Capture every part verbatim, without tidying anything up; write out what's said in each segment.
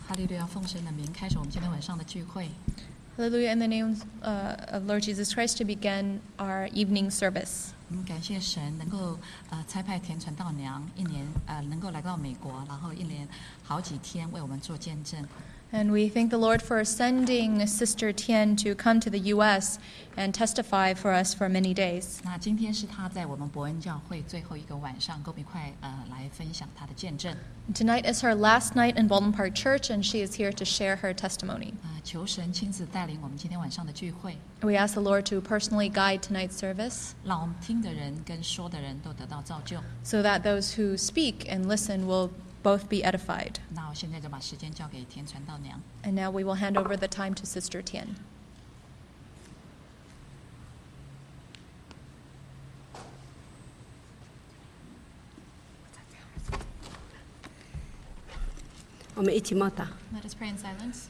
哈利路亚，奉神的名开始我们今天晚上的聚会。 Hallelujah, in the name uh, of Lord Jesus Christ, to begin our evening service. 我们感谢神能够呃差派田传道娘一年呃能够来到美国，然后一连好几天为我们做见证。 And we thank the Lord for sending Sister Tian to come to the U S and testify for us for many days. 那今天是她在我们伯恩教会最后一个晚上，跟我们一块呃来分享她的见证。 Tonight is her last night in Baldwin Park Church, and she is here to share her testimony. 呃，求神亲自带领我们今天晚上的聚会， We ask the Lord to personally guide tonight's service 让我们听的人跟说的人都得到造就。 so that those who speak and listen will both be edified. 那我现在就把时间交给田传道娘。 And now we will hand over the time to Sister Tian. 我们一起默祷。 Let us pray in silence.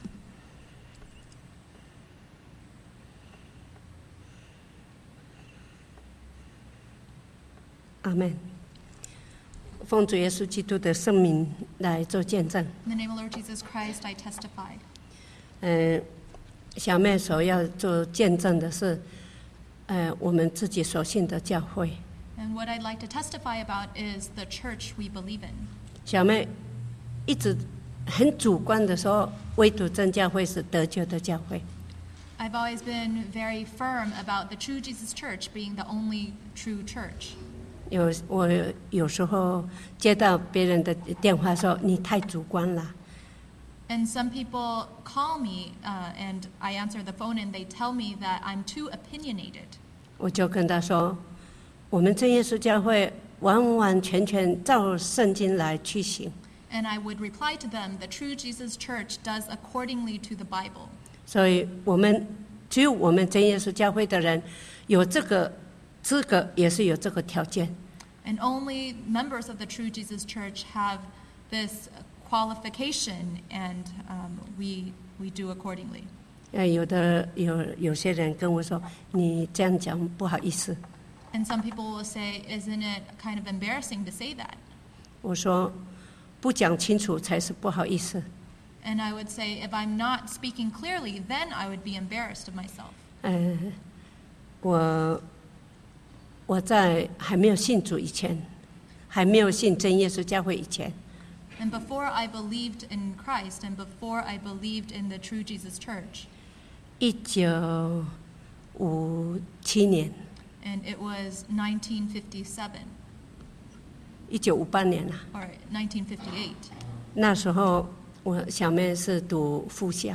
阿们。奉主耶稣基督的圣名来做见证。 In the name of Lord Jesus Christ, I testify. 呃，小妹所要做见证的是，呃，我们自己所信的教会。 And what I'd like to testify about is the church we believe in. 小妹一直很主观的说，唯独真教会是得救的教会。 I've always been very firm about the True Jesus Church being the only true church. 有我有时候接到别人的电话说你太主观了， And some people call me, uh, and I answer the phone, and they tell me that I'm too opinionated. 我就跟他说，我们真耶稣教会完完全全照圣经来去行， And I would reply to them, the True Jesus Church does accordingly to the Bible. 所以我们只有我们真耶稣教会的人有这个资格，也是有这个条件。 And only members of the True Jesus Church have this qualification, and um, we, we do accordingly. 呃，有的有有些人跟我说，你这样讲不好意思。 And some people will say, isn't it kind of embarrassing to say that? 我说，不讲清楚才是不好意思。 And I would say, if I'm not speaking clearly, then I would be embarrassed of myself. 呃，我我在还没有信主以前，还没有信真耶稣教会以前， And before I believed in Christ, and before I believed in the True Jesus Church, 一九五七年， and it was nineteen fifty-seven 一九五八年了。 or nineteen fifty-eight. 那时候我小妹是读副校，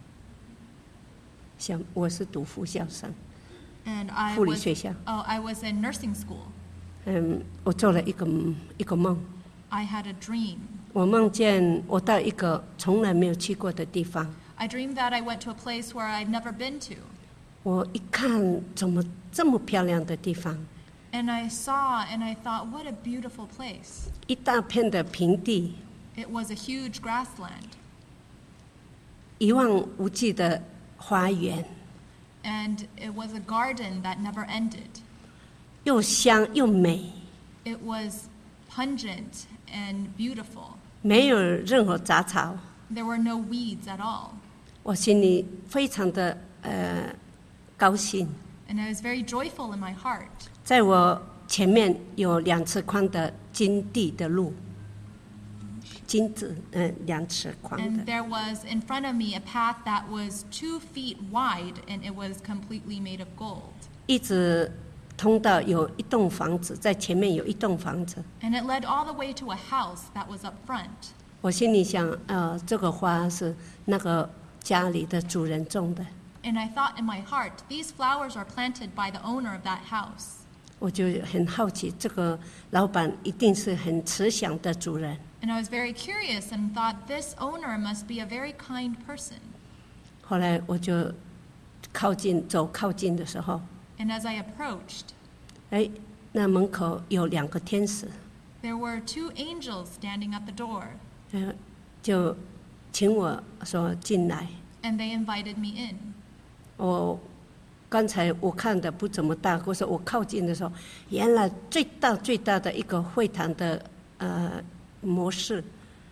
小我是读副校生， And I 护理 was 学校。 oh, I was in nursing school. 嗯，我做了一个一个梦， I had a dream. 我梦见我到一个从来没有去过的地方， I dreamed that I went to a place where I'd never been to. 我一看怎么这么漂亮的地方， And I saw and I thought, what a beautiful place. 一大片的平地， It was a huge grassland, 一望无际的花园， and it was a garden that never ended. 又香又美， It was pungent and beautiful. 没有任何杂草， There were no weeds at all. 我心里非常的呃高兴。 And I was very joyful in my heart. 在我前面有两尺宽的金地的路，金子，嗯、呃，两尺宽 And 的， there was in front of me a path that was two feet wide, and it was completely made of gold. 一直通到有一栋房子，在前面有一栋房子。 And it led all the way to a house that was up front. 我心里想，呃，这个花是那个家里的主人种的， And I thought in my heart, these flowers are planted by the owner of that house. 我就很好奇，这个老板一定是很慈祥的主人。 And I was very curious and thought this owner must be a very kind person. 后来我就靠近，走靠近的时候， And as I approached, 哎，那门口有两个天使， there were two angels standing at the door, 呃，就请我说进来。 and they invited me in. 我刚才我看的不怎么大，可是我靠近的时候，原来最大最大的一个会堂的呃模式，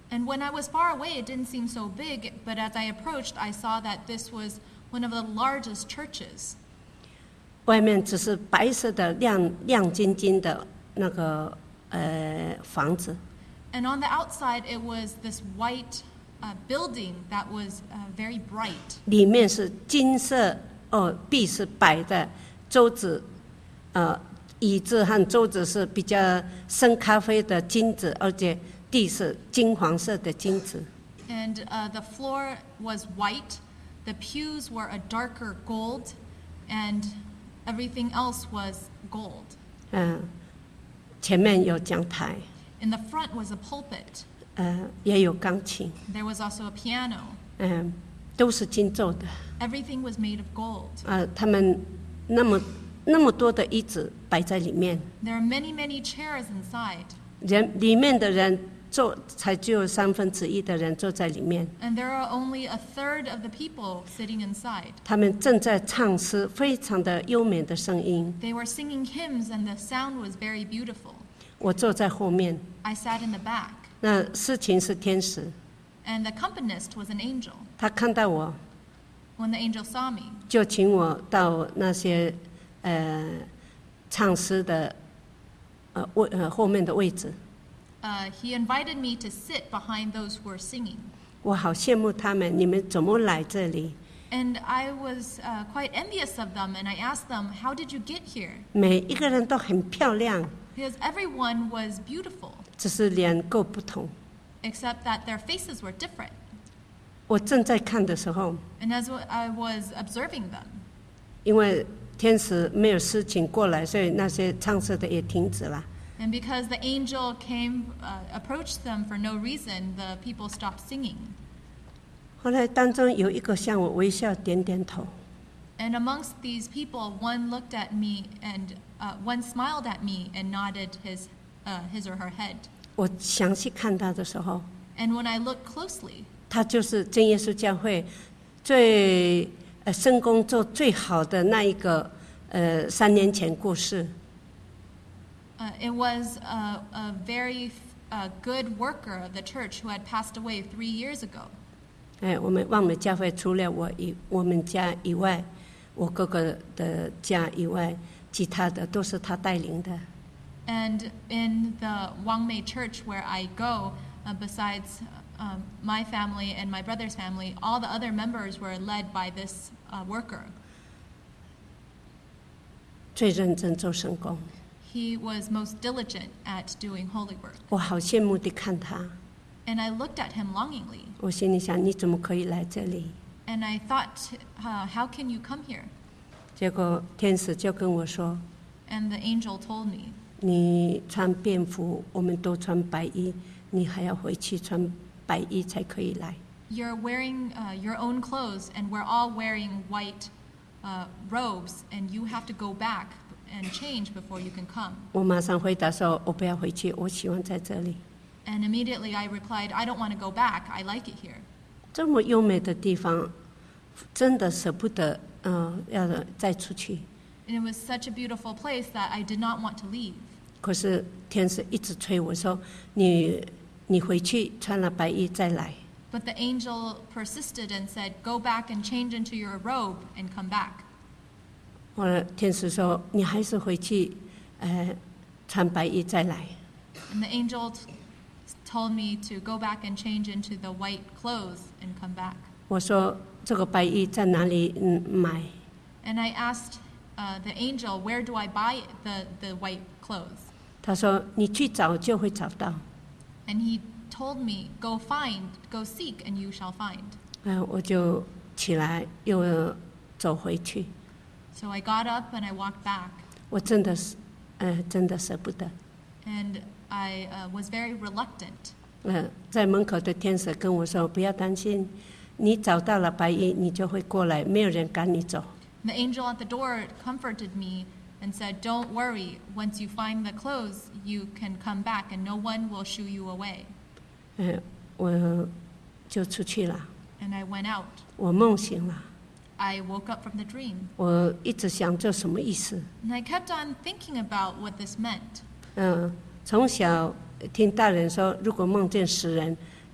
And when I was far away, it didn't seem so big, but as I approached, I saw that this was one of the largest churches. 外面只是白色的亮亮晶晶的那个呃房子， And on the outside, it was this white uh, building that was uh, very bright. 里面是金色哦，壁是白的，桌子呃椅子和桌子是比较深咖啡的金子，而且地是金黄色的金子。 And uh, the floor was white, the pews were a darker gold, and everything else was gold. 嗯，前面有讲台， In the front was a pulpit. 呃，也有钢琴， There was also a piano. 嗯，都是金做的。 Everything was made of gold. 呃，他们那么那么多的椅子摆在里面， There are many, many chairs inside. 人里面的人坐才只有三分之一的人坐在里面。 And there are only a third of the people sitting inside. 他们正在唱诗，非常的优美的声音。 They were singing hymns, and the sound was very beautiful. 我坐在后面， I sat in the back, 那司琴是天使， and the accompanist was an angel. 他看到我 When the angel saw me, 就请我到那些呃唱诗的呃位呃后面的位置。 uh, he invited me to sit behind those who were singing. 我好羡慕他们，你们怎么来这里？ And I was uh, quite envious of them, and I asked them, how did you get here? 每一个人都很漂亮， Because everyone was beautiful, 只是脸够不同。 except that their faces were different. 我正在看的时候， And as I was observing them, 因为天使没有司琴过来，所以那些唱诗的也停止了。 and because the angel came, uh, approached them for no reason, the people stopped singing. 后来当中有一个向我微笑，点点头。 And amongst these people, one looked at me and uh, one smiled at me and nodded his, uh, his or her head. 我详细看他的时候， And when I looked closely, 他就是真耶稣教会最呃圣工做最好的那一个呃三年前过世， uh, it was a, a very uh, good worker of the church who had passed away three years ago. 哎，我们望美教会除了我以我们家以外，我哥哥的家以外，其他的都是他带领的。 And in the Wangmei church where I go, uh, besides um, my family and my brother's family, all the other members were led by this uh, worker. 最认真做圣工， He was most diligent at doing holy work. 我好羡慕地看他。 And I looked at him longingly. 我心里想，你怎么可以来这里？ And I thought, uh, how can you come here? 结果天使就跟我说 And the angel told me,：“ 你穿便服，我们都穿白衣，你还要回去穿白衣才可以来。” You're wearing uh, your own clothes, and we're all wearing white uh, robes, and you have to go back and change before you can come. 我马上回答说：“我不要回去，我喜欢在这里。 And immediately I replied, I don't want to go back. I like it here. ” 这么优美的地方，真的舍不得，嗯、呃，要再出去。 And it was such a beautiful place that I did not want to leave. 可是天使一直催我说：“你你回去穿了白衣再来。” But the angel persisted and said, go back and change into your robe and come back. 后来天使说：“你还是回去，呃，穿白衣再来。” And the angel t- told me to go back and change into the white clothes and come back. 我说：“这个白衣在哪里嗯买 And I asked uh, the angel, where do I buy the, the white clothes?？” 他说：“你去找就会找到。” And he told me, go find, go seek, and you shall find. 嗯、我就起来又走回去。 So I got up and I walked back. 我真的是，呃，真的舍不得。 And I uh, was very reluctant. 呃，在门口的天使跟我说：“不要担心，你找到了白衣，你就会过来，没有人赶你走。” The angel at the door comforted me and said, don't worry, once you find the clothes, you can come back and no one will shoo you away. 呃，我就出去了， And I went out. 我梦醒了， I woke up from the dream. 我一直想这什么意思？ And I kept on thinking about what this meant. 嗯、从小听大人说，如果梦见死人，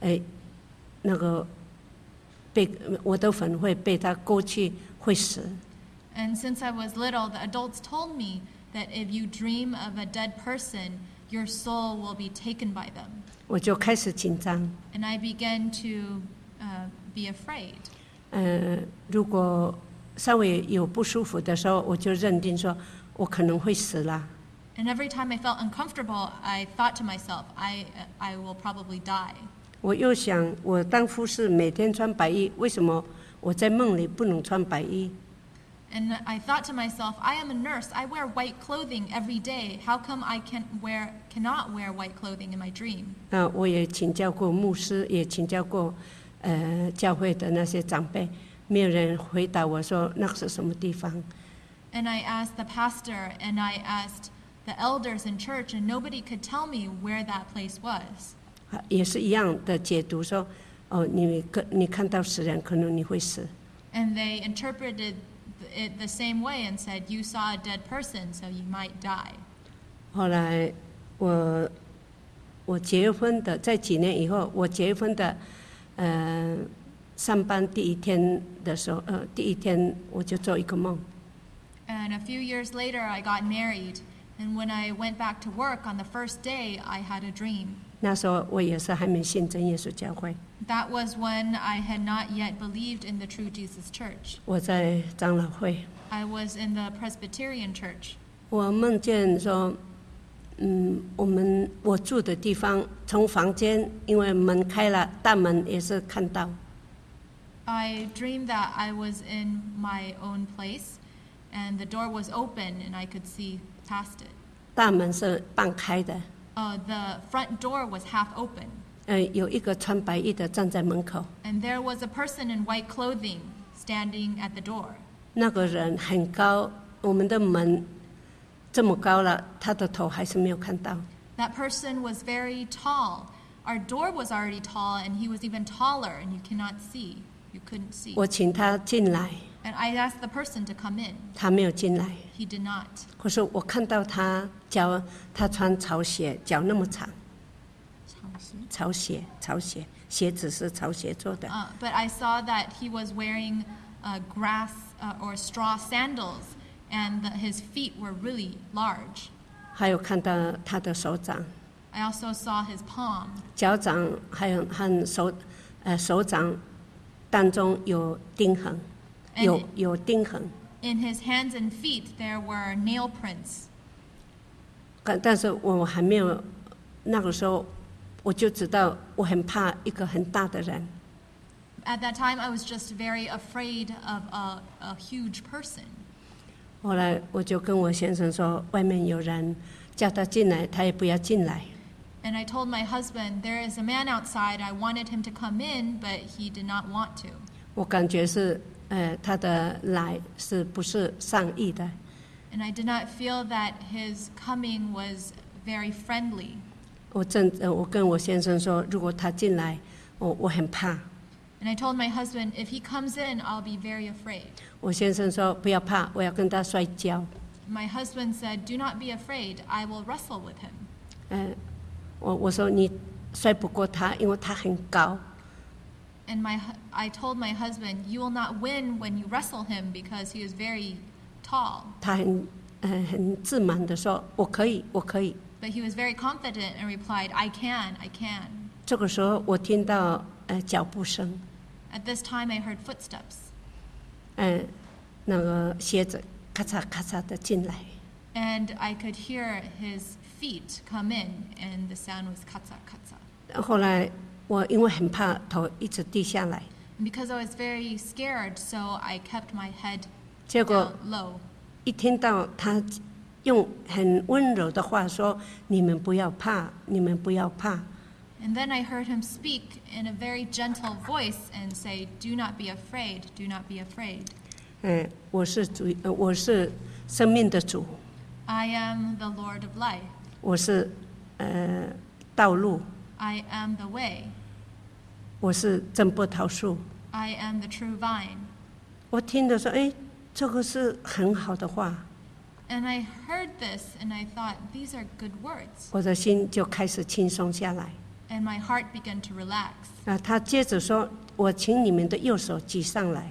哎，那个被我的魂会被他勾去，会死。 And since I was little, the adults told me that if you dream of a dead person, your soul will be taken by them. 我就开始紧张。 And I began to uh, be afraid. 呃，如果稍微有不舒服的时候，我就认定说我可能会死了。 And every time I felt uncomfortable, I thought to myself, I, I will probably die. 我又想，我当护士每天穿白衣，为什么我在梦里不能穿白衣？ And I thought to myself, I am a nurse. I wear white clothing every day. How come I can wear, cannot wear white clothing in my dream? 啊，我也请教过牧师，也请教过呃教会的那些长辈，没有人回答我说那是什么地方。 And I asked the pastor and I asked the elders in church, and nobody could tell me where that place was. 啊，也是一样的解读说，哦，你可你看到死人，可能你会死。 And they interpreted it the same way and said, you saw a dead person, so you might die. 后来我我结婚的，在几年以后，我结婚的，呃，上班第一天的时候，呃，第一天我就做一个梦。 And a few years later, I got married. And when I went back to work on the first day, I had a dream. 那时候我也是还没信真耶稣教会， That was when I had not yet believed in the True Jesus Church. 我在长老会， I was in the Presbyterian Church. 我梦见说，嗯，我们我住的地方，从房间因为门开了，大门也是看到。 I dreamed that I was in my own place, and the door was open, and I could see past it. 大门是半开的， Uh, the front door was half open, 呃，有一个穿白衣的站在门口， and there was a person in white clothing standing at the door. 那个人很高，我们的门这么高了，他的头还是没有看到。 That person was very tall. Our door was already tall, and he was even taller, and you cannot see. You couldn't see. 我请他进来， And I asked the person to come in. 他没有进来。 He did not. 可是我看到他脚，他穿草鞋，脚那么长，草鞋，草鞋，鞋子是草鞋做的。 Uh, but I saw that he was wearing uh, grass uh, or straw sandals, and that his feet were really large. 还有看到他的手掌、 I also saw his palm, 脚掌，还有和手，呃，手掌当中有钉痕，有有钉痕。 in his hands and feet there were nail prints. 但但是我还没有，那个时候我就知道我很怕一个很大的人。 At that time, I was just very afraid of a, a huge person. 后来我就跟我先生说，外面有人叫他进来，他也不要进来。 And I told my husband, there is a man outside. I wanted him to come in, but he did not want to. 我感觉是，呃，他的来是不是善意的？ And I did not feel that his coming was very friendly. 我正，呃，我跟我先生说，如果他进来，我我很怕。 And I told my husband, if he comes in, I'll be very afraid. 我先生说不要怕，我要跟他摔跤。 My husband said, do not be afraid. I will wrestle with him. 呃，我我说你摔不过他，因为他很高。 And my, hu- I told my husband, you will not win when you wrestle him because he is very tall. 他很，呃，很自满的说，我可以，我可以。 But he was very confident and replied, I can, I can. 这个时候我听到呃脚步声， At this time, I heard footsteps. 呃，那个鞋子咔嚓咔嚓的进来。 And I could hear his feet come in, and the sound was katsa katsa. 后来我因为很怕，头一直低下来。 And because I was very scared, so I kept my head 结果 down low. 一听到他用很温柔的话说：“你们不要怕，你们不要怕。” And then I heard him speak in a very gentle voice and say, do not be afraid, do not be afraid. 嗯，我是主，呃我是生命的主， I am the Lord of life. 我是呃道路， I am the way. 我是真葡萄树。 I am the true vine. 我听着说，哎，这个是很好的话， And I heard this and I thought, these are good words. 我的心就开始轻松下来。 And my heart began to relax. 啊，他接着说：“我请你们的右手举上来。”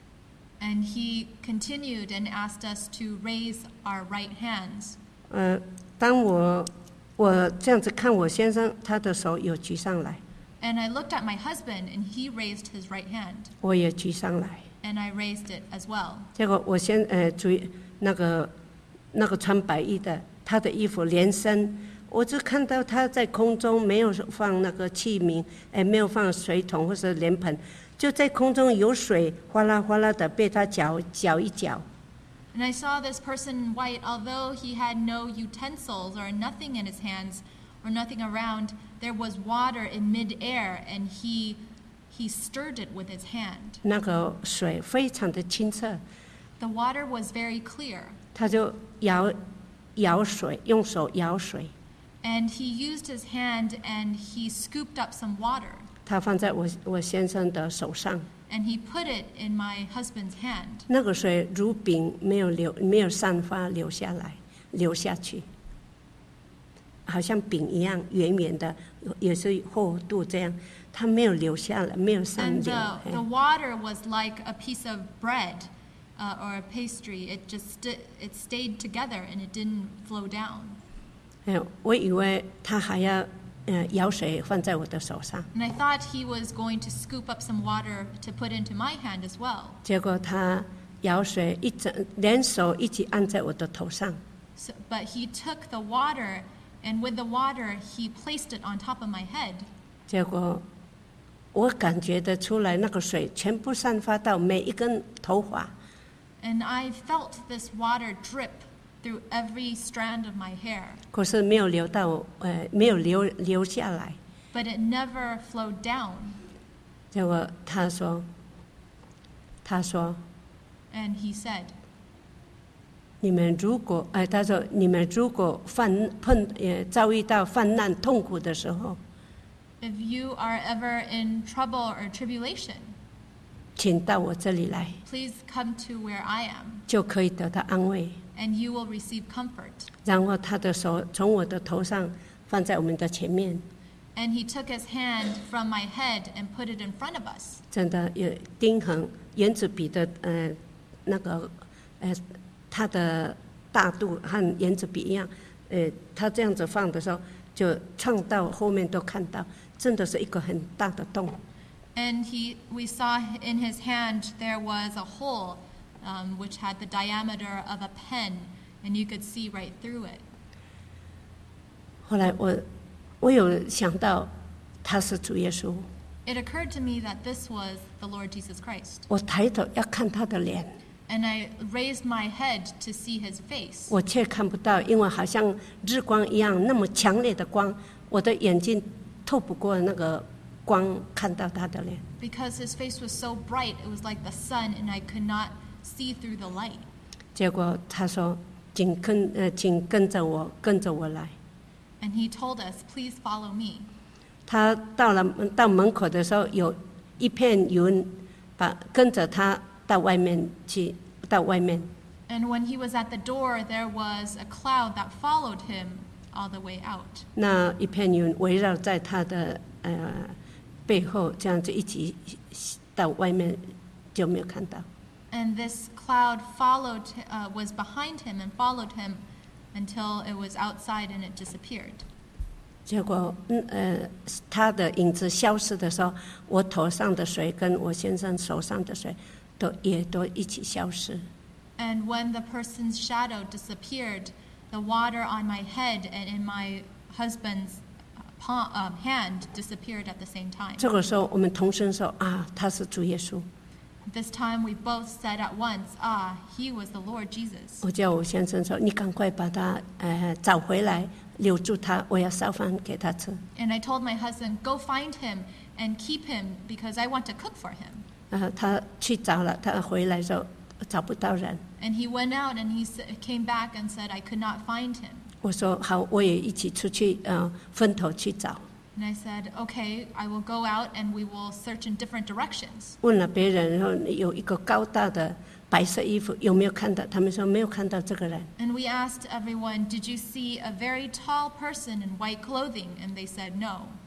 And he continued and asked us to raise our right hands. 呃，当我我这样子看我先生，他的手有举上来， And I looked at my husband, and he raised his right hand. 我也举上来。 And I raised it as well. 结果我先呃举那个那个穿白衣的，他的衣服连身，我就看到他在空中没有放那个器皿，哎，没有放水桶或者莲盆，就在空中有水哗啦哗啦的被他搅搅一搅。 And I saw this person in white, although he had no utensils or nothing in his hands or nothing around, there was water in midair, and he he stirred it with his hand. 那个水非常的清澈， The water was very clear, 他就舀舀水，用手舀水， and he used his hand and he scooped up some water, 他放在我我先生的手上， and he put it in my husband's hand. 那个水如饼，没有流，没有散发流下来，流下去，好像饼一样圆圆的，也是厚度这样，它没有流下来，没有散 And 流。 the, 嘿 the water was like a piece of bread uh, or a pastry. It just st- it stayed together and it didn't flow down. 哎，我以为他还要呃舀水放在我的手上， And I thought he was going to scoop up some water to put into my hand as well. 结果他舀水一整连手一起按在我的头上， So, but he took the water, and with the water, he placed it on top of my head. 结果我感觉得出来，那个水全部散发到每一根头发， And I felt this water drip through every strand of my hair, 可是没有流到呃没有流流下来。 but it never flowed down. 结果他说，他说 And he said, 你们如果哎，他说你们如果犯碰呃遭遇到患难痛苦的时候， if you are ever in trouble or tribulation, 请到我这里来， please come to where I am, 就可以得到安慰。 and you will receive comfort. 然后他的手从我的头上放在我们的前面， And he took his hand from my head and put it in front of us. 真的有钉痕，原子笔的呃那个呃它的大度和原子笔一样，呃，他这样子放的时候，就唱到后面都看到，真的是一个很大的洞。 And he, we saw in his hand there was a hole um, which had the diameter of a pen, and you could see right through it. 后来我我有想到他是主耶稣， It occurred to me that this was the Lord Jesus Christ. 我抬头要看他的脸， And I raised my head to see his face. 我却看不到，因为好像日光一样那么强烈的光，我的眼睛透不过那个光看到他的脸。 Because his face was so bright, it was like the sun, and I could not see through the light. 结果他说：“请跟呃，请跟着我，跟着我来。” And he told us, please follow me. 他到了到门口的时候，有一片云把跟着他到外面去，到外面。 And when he was at the door, there was a cloud that followed him all the way out. 那一片云围绕在他的呃背后，这样子一起到外面就没有看到。 And this cloud followed, uh, was behind him and followed him until it was outside and it disappeared. 结果，嗯呃，他的影子消失的时候，我头上的水跟我先生手上的水，都也都一起消失。 And when the person's shadow disappeared, the water on my head and in my husband's palm, um, hand disappeared at the same time. 这个时候，我们同声说：“啊，他是主耶稣。” This time we both said at once, ah, he was the Lord Jesus. 我叫我先生说：“你赶快把他呃找回来，留住他，我要烧饭给他吃。” And I told my husband, go find him and keep him because I want to cook for him. 呃，他去找了，他回来说找不到人。 And he went out and he s- came back and said, I could not find him. 我说好，我也一起出去，呃，分头去找。 And I said, okay, I will go out and we will search in different directions. 问了别人，然后有一个高大的白色衣服，有没有看到？他们说没有看到这个人。 And we asked everyone, did you see a very tall person in white clothing? And they said no.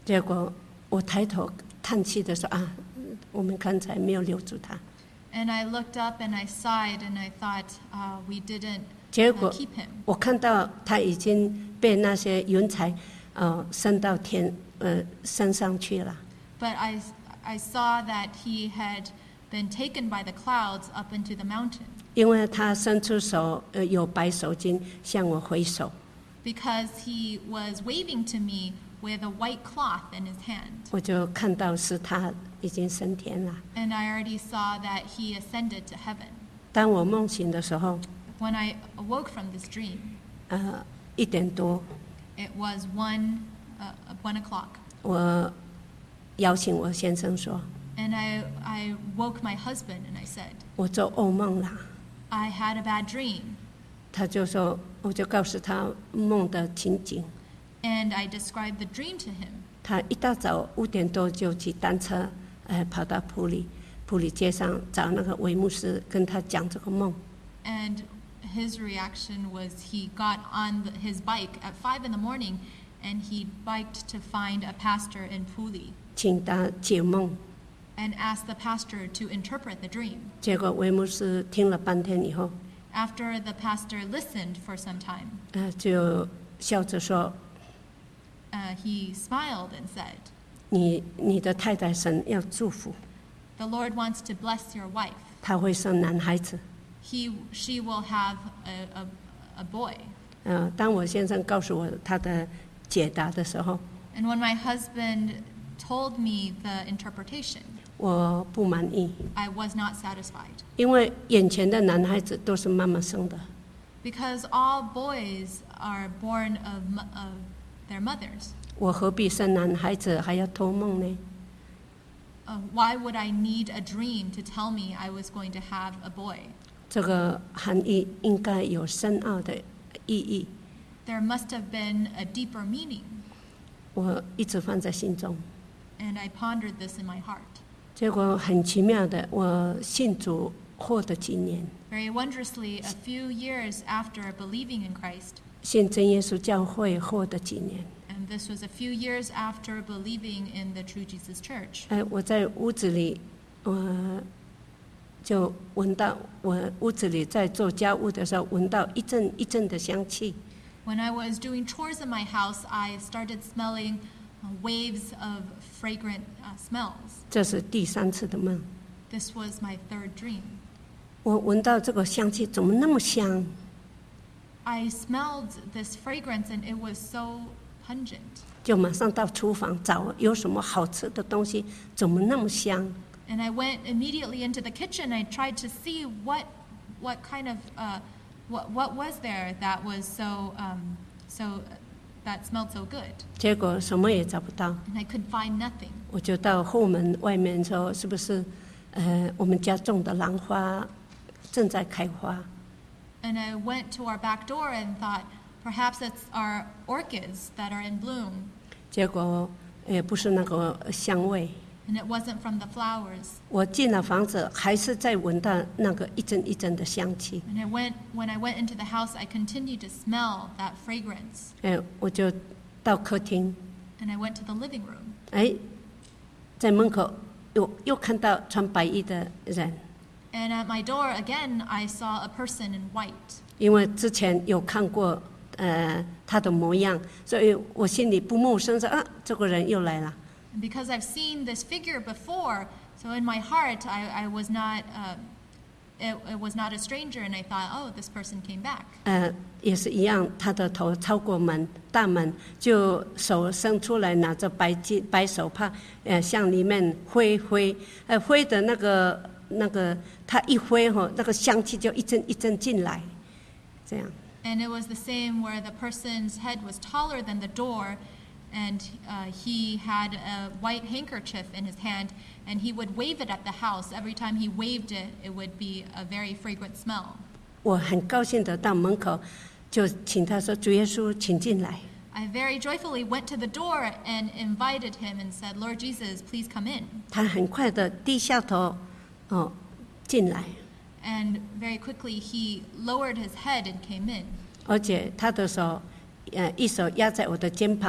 结果我抬头叹气的说啊，我们刚才没有留住他。 And I looked up and I sighed and I thought, uh, we didn't 结 uh, 果 keep him. 我看到他已经被那些云彩呃升到天呃升上去了。 But I, I saw that he had been taken by the clouds up into the mountain 因为他伸出手，呃，有白手巾向我挥手， because he was waving to me with a white cloth in his hand. 我就看到是他已经升天了。 And I already saw that he ascended to heaven. 当我梦醒的时候， When I awoke from this dream, 呃，一点多， it was one, uh, one o'clock. 我摇醒我先生说， And I, I woke my husband and I said, 我做噩梦了。 I had a bad dream. 他就说，我就告诉他梦的情景。 And I described the dream to him. 他一大早五点多就骑单车，呃，跑到普里普里街上找那个韦牧师，跟他讲这个梦。 And his reaction was he got on the, his bike at five in the morning and he biked to find a pastor in Puli 请他解梦。 and asked the pastor to interpret the dream. 结果韦牧师听了半天以后， After the pastor listened for some time, 呃，就笑着说 uh, he smiled and said, 你你的太太神要祝福， The Lord wants to bless your wife. 她会生男孩子。 He, she will have a, a, a boy. 呃，当我先生告诉我他的解答的时候， And when my husband told me the interpretation, 我不满意， I was not satisfied 因为眼前的男孩子都是妈妈生的， because all boys are born of, mo- of their mothers. 我何必生男孩子还要托梦呢？ Uh, why would I need a dream to tell me I was going to have a boy? 这个含义应该有深奥的意义， There must have been a deeper meaning, 我一直放在心中。 and I pondered this in my heart. 结果很奇妙的，我信主后的几年， Very wondrously, a few years after believing in Christ, 信真耶稣教会后的几年， and this was a few years after believing in the True Jesus Church, 哎，我在屋子里，我就闻到我屋子里在做家务的时候，闻到一阵一阵的香气。 when I was doing chores in my house, I started smelling uh, waves of fragrant uh, smells. 这是第三次的梦， This was my third dream. 我闻到这个香气怎么那么香？ I smelled this fragrance and it was so pungent. 就马上到厨房找有什么好吃的东西，怎么那么香？ And I went immediately into the kitchen. I tried to see what, what kind of, uh, what, what was there that was so, um, so, that smelled so good. 结果什么也找不到， And I could find nothing. 我就到后门外面说，是不是，呃，我们家种的兰花正在开花？ And I went to our back door and thought, perhaps it's our orchids that are in bloom. 结果也不是那个香味。 And it wasn't from the flowers. 我进了房子，还是在闻到那个一阵一阵的香气。 And I went, when I went into the house, I continued to smell that fragrance. 哎，我就到客厅， And I went to the living room. 哎，在门口又又看到穿白衣的人， And at my door, again, I saw a person in white. 因为之前有看过呃他的模样，所以我心里不陌生，说啊，这个人又来了。 And because I've seen this figure before, so in my heart, I, I was not, uh, it, it was not a stranger, and I thought, oh, this person came back. 呃，也是一样，他的头超过门大门，就手伸出来，拿着白巾白手帕，呃，向里面挥挥，呃，挥的那个那个，他一挥吼，那个香气就一阵一阵进来，这样。 And it was the same where the person's head was taller than the door, and uh, he had a white handkerchief in his hand, and he would wave it at the house. Every time he waved it, it would be a very fragrant smell. 我很高兴的到门口，就请他说：“主耶稣，请进来。 I very joyfully went to the door and invited him and said, Lord Jesus, please come in. ” 他很快的低下头，哦，进来， And very quickly he lowered his head and came in. 而且他的手，呃，一手压在我的肩膀，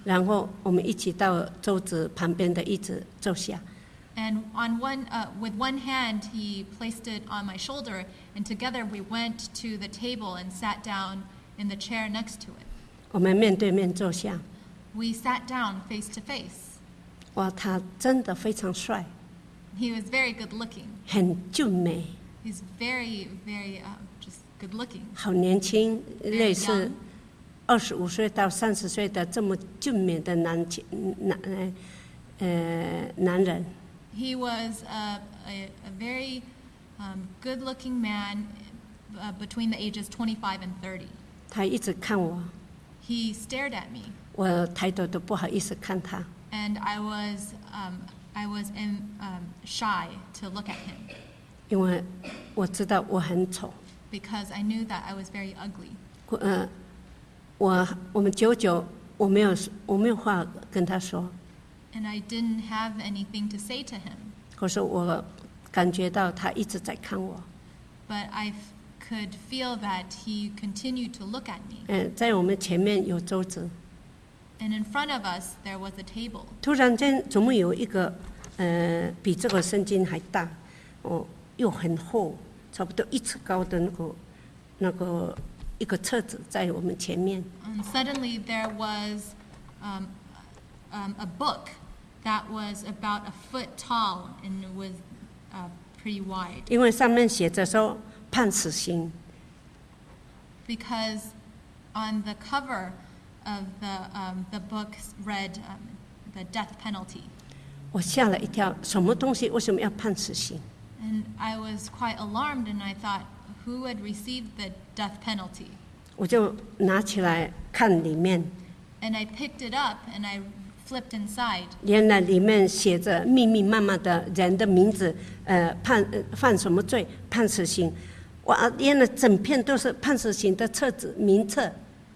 然后我们一起到周子旁边的椅子坐下。 And on one, uh, with one hand, he placed it on my shoulder, and together we went to the table and sat down in the chair next to it. 我们面对面坐下。 We sat down face to face. 哇，他真的非常帅， He was very good looking. 很俊美， He's very, very uh, just good looking. 好年轻， Very 类似 young. 二十五岁到三十岁的这么俊美的男男呃呃男人。 He was a, a, a very um, good-looking man uh, between the ages twenty-five and thirty. 他一直看我， He stared at me, 我抬头都不好意思看他， and I was um, I was in, um, shy to look at him 因为我知道我很丑。 because I knew that I was very ugly. 我呃，我我们久久我没有我没有话跟他说， And I didn't have anything to say to him, 可是我感觉到他一直在看我。 but I f- could feel that he continued to look at me. 嗯、在我们前面有桌子， And in front of us, there was a table. 突然间怎么有一个呃比这个圣经还大，哦，又很厚，差不多一尺高的那个那个一个册子在我们前面。 And suddenly there was um, um, a book that was about a foot tall and it was uh, pretty wide 因为上面写着说判死刑， because on the cover of the, um, the book read um, the death penalty. 我吓了一跳，什么东西为什么要判死刑？ And I was quite alarmed and I thought, who would receive the death penalty? 我就拿起来看里面， And I picked it up and I flipped inside. 原来里面写着密密麻麻的人的名字，呃，判呃犯什么罪，判死刑。哇，原来整片都是判死刑的册子名册。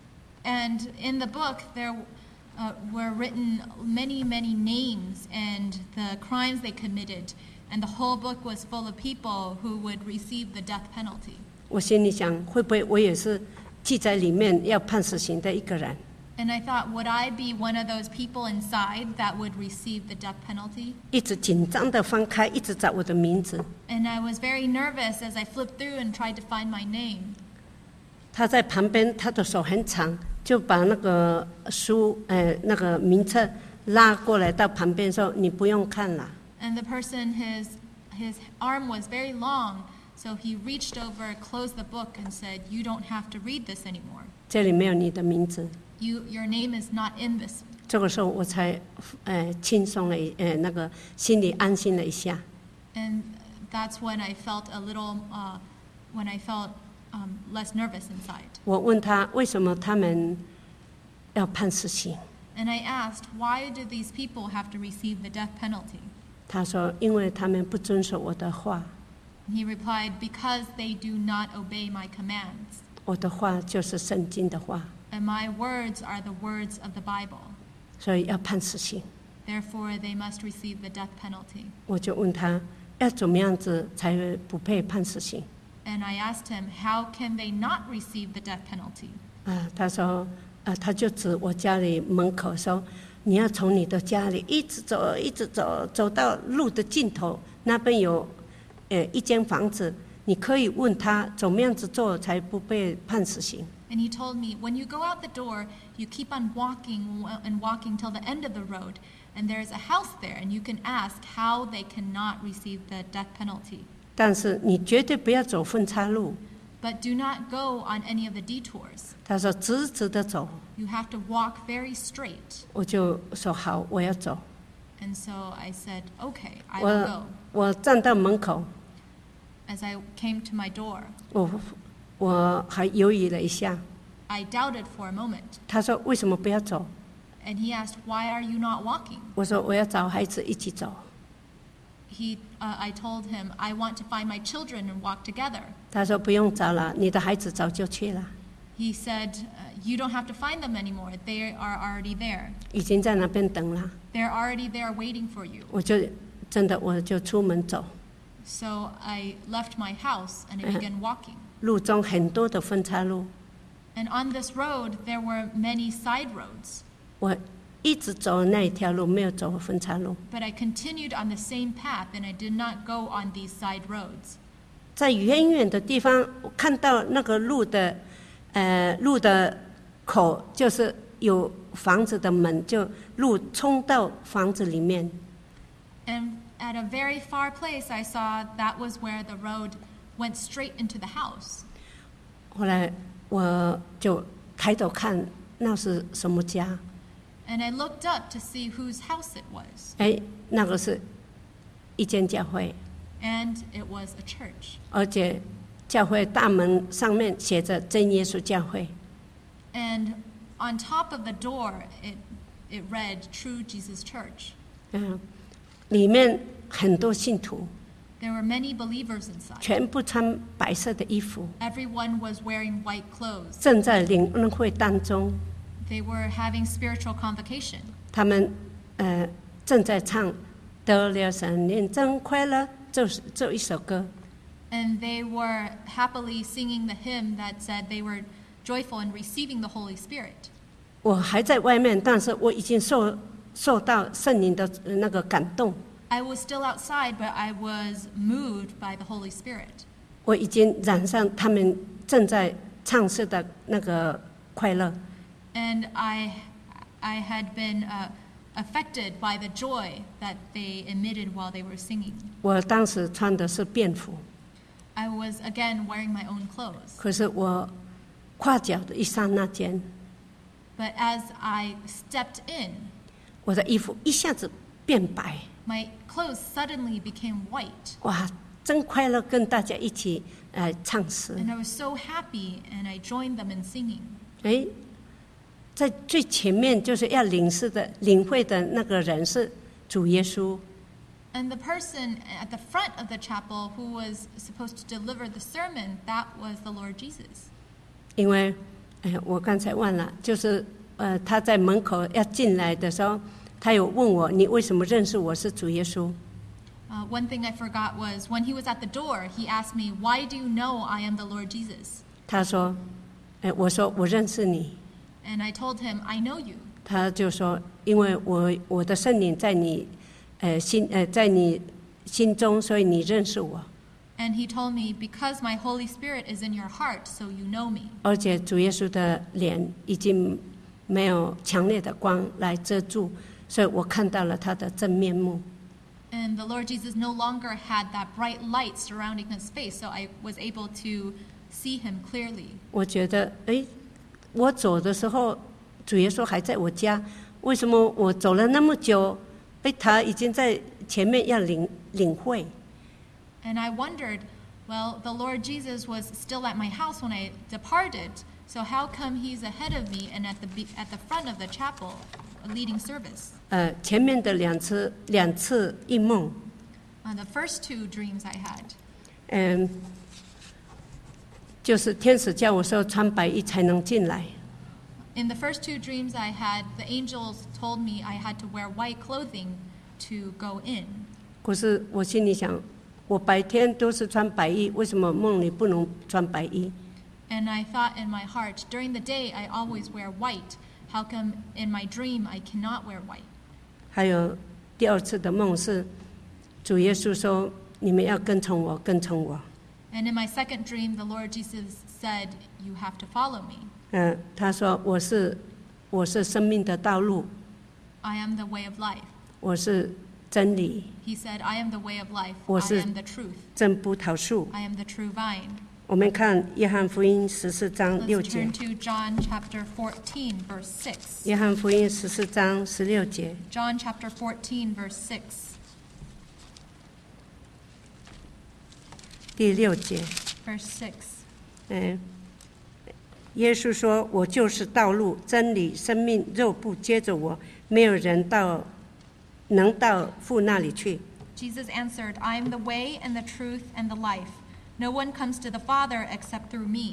And in the book, there uh, were written many, many names and the crimes they committed. And the whole book was full of people who would receive the death penalty. 我心里想，会不会我也是记在里面要判死刑的一个人？ And I thought, would I be one of those people inside that would receive the death penalty? 一直紧张的翻开，一直找我的名字。 And I was very nervous as I flipped through and tried to find my name. 他在旁边，他的手很长，就把那个书，呃，那个名册拉过来到旁边说：“你不用看了。” And the person, his, his arm was very long, so he reached over, closed the book, and said, you don't have to read this anymore. 这里没有你的名字。 You, your name is not in this. 这个时候我才，呃，轻松了一，呃，那个心里安心了一下。 And that's when I felt a little, uh, when I felt um, less nervous inside. 我问他为什么他们要判死刑， And I asked, why do these people have to receive the death penalty? 他说因为他们不遵守我的话， And he replied, because they do not obey my commands. 我的话就是圣经的话， And my words are the words of the Bible. 所以要判死刑。 Therefore, they must receive the death penalty. 我就问他要怎么样子才会不被判死刑？ And I asked him, how can they not receive the death penalty? 啊，他说，啊，他就指我家里门口说，你要从你的家里一直走，一直走，走到路的尽头，那边有，呃，一间房子，你可以问他怎么样子做才不被判死刑。 And he told me, when you go out the door, you keep on walking and walking till the end of the road, and there's a house there, and you can ask how they cannot receive the death penalty. 但是你绝对不要走分岔路。 But do not go on any of the detours. 他说直直的走， You have to walk very straight. 我就说好，我要走。 And so I said, okay, I 我 will go. 我站到门口， As I came to my door, 我我还犹豫了一下。 I doubted for a moment. 他说为什么不要走？ And he asked, why are you not walking? 我说我要找孩子一起走。 He, uh, I told him, I want to find my children and walk together. 他说不用找了，你的孩子早就去了， He said, uh, you don't have to find them anymore. They are already there. 已经在那边等了。 They're already there waiting for you. 我就真的我就出门走， So I left my house and I began walking. 路中很多的分岔路， And on this road, there were many side roads. 我一直走那一条路，没有走分岔路。 But I continued on the same path, and I did not go on these side roads. 在远远的地方，我看到那个路的，呃，路的口就是有房子的门，就路冲到房子里面。 And at a very far place, I saw that was where the road went straight into the house. 后来我就抬头看，那是什么家？ And I looked up to see whose house it was. 哎，那个是一间教会， And it was a church. 而且教会大门上面写着真耶稣教会。 And on top of the door, it, it read True Jesus Church. 嗯，里面很多信徒， There were many believers inside. 全部穿白色的衣服， Everyone was wearing white clothes. 正在领恩会当中。 They were having spiritual convocation. 他们呃正在唱“得了圣灵真快乐”这这一首歌。 And they were happily singing the hymn that said they were joyful in receiving the Holy Spirit. 我还在外面，但是我已经受受到圣灵的呃那个感动， I was still outside, but I was moved by the Holy Spirit. 我已经染上他们正在唱诗的那个快乐。 And I, I had been uh, affected by the joy that they emitted while they were singing. 我当时穿的是便服， I was again wearing my own clothes. 可是我跨脚的一刹那间， But as I stepped in, 我的衣服一下子变白， my clothes suddenly became white. 哇，真快乐，跟大家一起呃唱诗。 And I was so happy, and I joined them in singing. 哎，在最前面就是要领事的领会的那个人是主耶稣， And the person at the front of the chapel who was supposed to deliver the sermon, that was the Lord Jesus. 因为哎，我刚才忘了，就是呃他在门口要进来的时候，他有问我你为什么认识我是主耶稣？ Uh, one thing I forgot was when he was at the door, he asked me, "Why do you know I am the Lord Jesus?" 他说，哎，我说我认识你， And I told him, "I know you." 他就说，因为我我的圣灵在你，呃心呃在你心中，所以你认识我。 And he told me, "Because my Holy Spirit is in your heart, so you know me." 而且主耶稣的脸已经没有强烈的光来遮住，所以我看到了他的真面目。 And the Lord Jesus no longer had that bright light surrounding his face, so I was able to see him clearly. 我觉得，哎，我走的时候，主耶稣还在我家，为什么我走了那么久，哎，他已经在前面要领领会？ And I wondered, well, the Lord Jesus was still at my house when I departed, so how come he's ahead of me and at the be- at the front of the chapel leading service? 呃，前面的两次两次异梦， Uh, the first two dreams I had, 嗯，就是天使叫我说穿白衣才能进来， in the first two dreams I had, the angels told me I had to wear white clothing to go in. 可是我心里想，我白天都是穿白衣，为什么梦里不能穿白衣？ And I thought in my heart, during the day I always wear white. How come in my dream I cannot wear white? 还有第二次的梦是，主耶稣说：“你们要跟从我，跟从我。” And in my second dream, the Lord Jesus said, "You have to follow me. 嗯，他说：“我是，我是生命的道路， I am the way of life." 我是真理， He said, "I am the way of life. 我 I 是 am the truth. 真葡萄树。 I am the true vine." 我们看约翰福音十四章六 Let's 节 turn，to John chapter fourteen, verse six. 约翰福音十四章十六节， John chapter fourteen, verse six. 第六节， Verse six. 嗯，耶稣说：“我就是道路、真理、生命，若不接着我，没有人到能到父那里去。” Jesus answered, "I am the way and the truth and the life. No one comes to the Father except through me."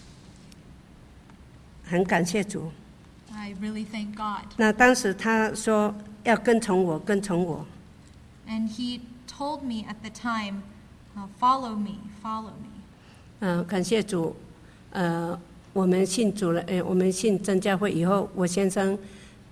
很感谢主。 I really thank God. 那当时他说要跟从我，跟从我。 And he told me at the time, uh, "Follow me, follow me." 嗯、感谢主。呃，我们信主了，呃，我们信真教会以后，我先生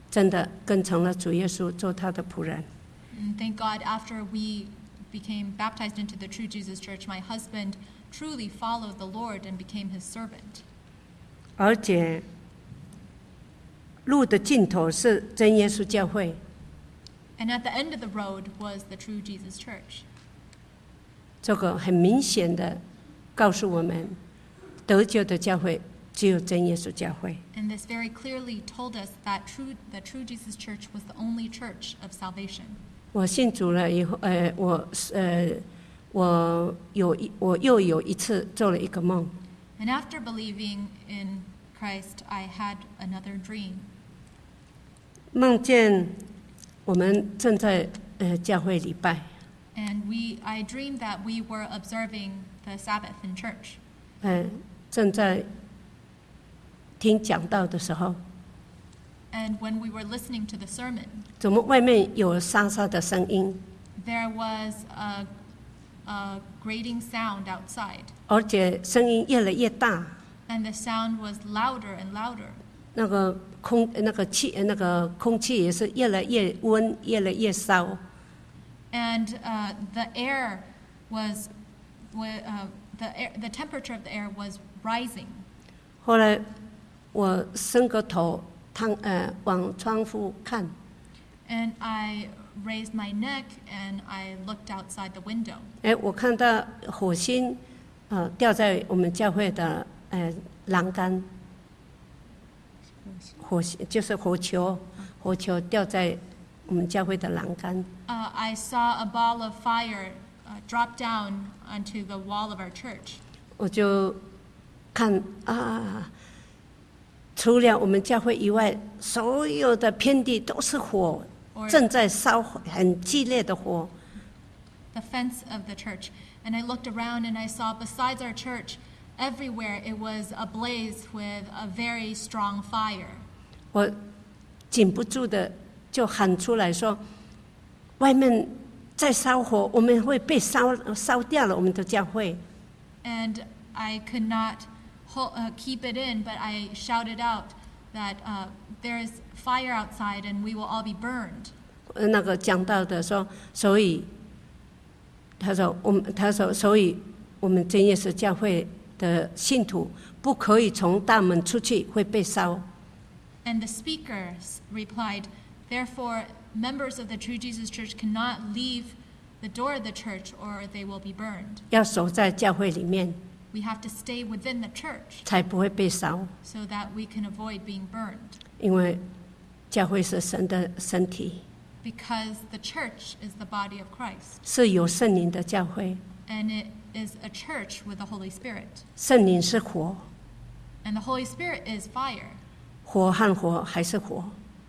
真的跟从了主耶稣，做他的仆人。 And thank God, after we became baptized into the True Jesus Church, my husband truly followed the Lord and became his servant. 而且路的尽头是真耶稣教会， And at the end of the road was the True Jesus Church. 这个很明显的告诉我们，得救的教会只有真耶稣教会。 And this very clearly told us that true, the True Jesus Church was the only church of salvation. 我信主了以后，呃，我呃，我有一我又有一次做了一个梦， And after believing in Christ, I had another dream. 梦见我们正在呃教会礼拜， And we, I dreamed that we were observing the Sabbath in church. 呃，正在听讲道的时候， And when we were listening to the sermon, 怎么外面有沙沙的声音， there was a, a grating sound outside. 而且声音越来越大， And the sound was louder and louder. 那个空那个气那个空气也是越来越温，越来越烧。 And uh, the air was, wa- uh, the, air, the temperature of the air was rising. 后来我伸个头，趟呃往窗户看， And I raised my neck and I looked outside the window. 哎，我看到火星，呃，掉在我们教会的呃栏杆，火星就是火球，火球掉在我们教会的栏杆。 Uh, I saw a ball of fire uh, drop down onto the wall of our church. 我就看啊，除了我们教会以外，所有的遍地都是火，正在烧，很激烈的火。 The fence of the church. And I looked around and I saw besides our church, everywhere it was ablaze with a very strong fire. 我禁不住的就喊出来说：“外面在烧火，我们会被烧烧掉了我们的教会。” And I could not ho- uh, keep it in, but I shouted out that uh, there is fire outside and we will all be burned. 呃那个讲到的说，所以他说我们他说，所以我们真耶稣教会的信徒不可以从大门出去，会被烧。 And the speaker s- replied, therefore, members of the True Jesus Church cannot leave the door of the church or they will be burned. 要守在教会里面， We have to stay within the church 才不会被烧。 so that we can avoid being burned. 因为教会是神的身体， Because the church is the body of Christ. 是有圣灵的教会。 And it is a church with the Holy Spirit. 圣灵是火， And the Holy Spirit is fire. 火和火还是火。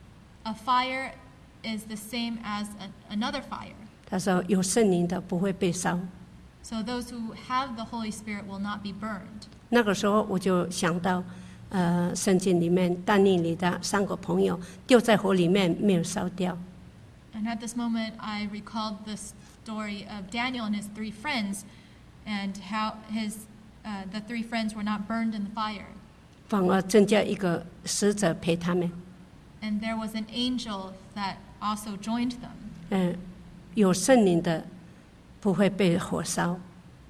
A fire is the same as a, another fire. 他说有圣灵的不会被烧。 So those who have the Holy Spirit will not be burned. 那个时候我就想到，呃，圣经里面但以理的三个朋友丢在火里面没有烧掉。 And at this moment, I recalled the story of Daniel and his three friends, and how his uh, the three friends were not burned in the fire. 反而增加一个使者陪他们。 And there was an angel that also joined them. 嗯、有圣灵的不会被火烧。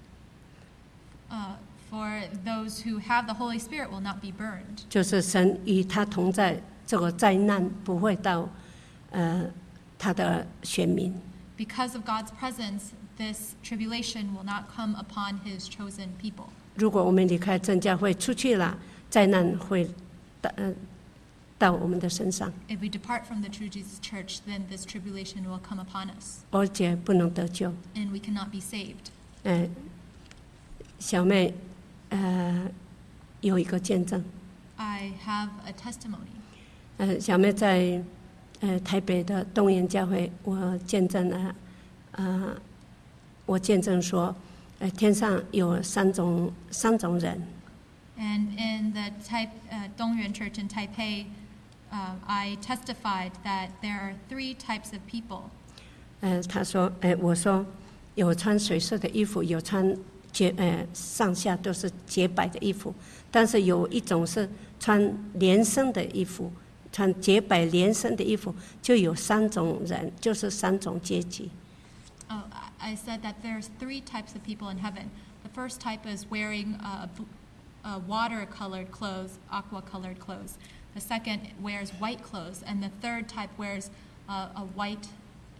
Uh, for those who have the Holy Spirit will not be burned. 就是神与他同在，这个灾难不会到，呃，他的选民。 Because of God's presence, this tribulation will not come upon his chosen people. 如果我们离开真教会出去了，灾难会到呃到我们的身上， If we depart from the True Jesus Church, then this tribulation will come upon us, 而且不能得救。 and we cannot be saved. 呃，小妹，呃，有一个见证。 I have a testimony. 呃，小妹在呃台北的东岩教会，我见证了，呃，我见证说，呃，天上有三种三种人。 And in the type, uh, Dongyuan Church in Taipei, uh, I testified that there are three types of people. 呃，他说，呃，我说有穿水色的衣服，有穿洁，呃，上下都是洁白的衣服，但是有一种是穿连身的衣服， 穿洁白连身的衣服，就有三种人，就是三种阶级。 Oh, I I said that there's three types of people in heaven. The first type is wearing uh, bl- uh, water-colored clothes, aqua-colored clothes. The second wears white clothes, and the third type wears uh, a white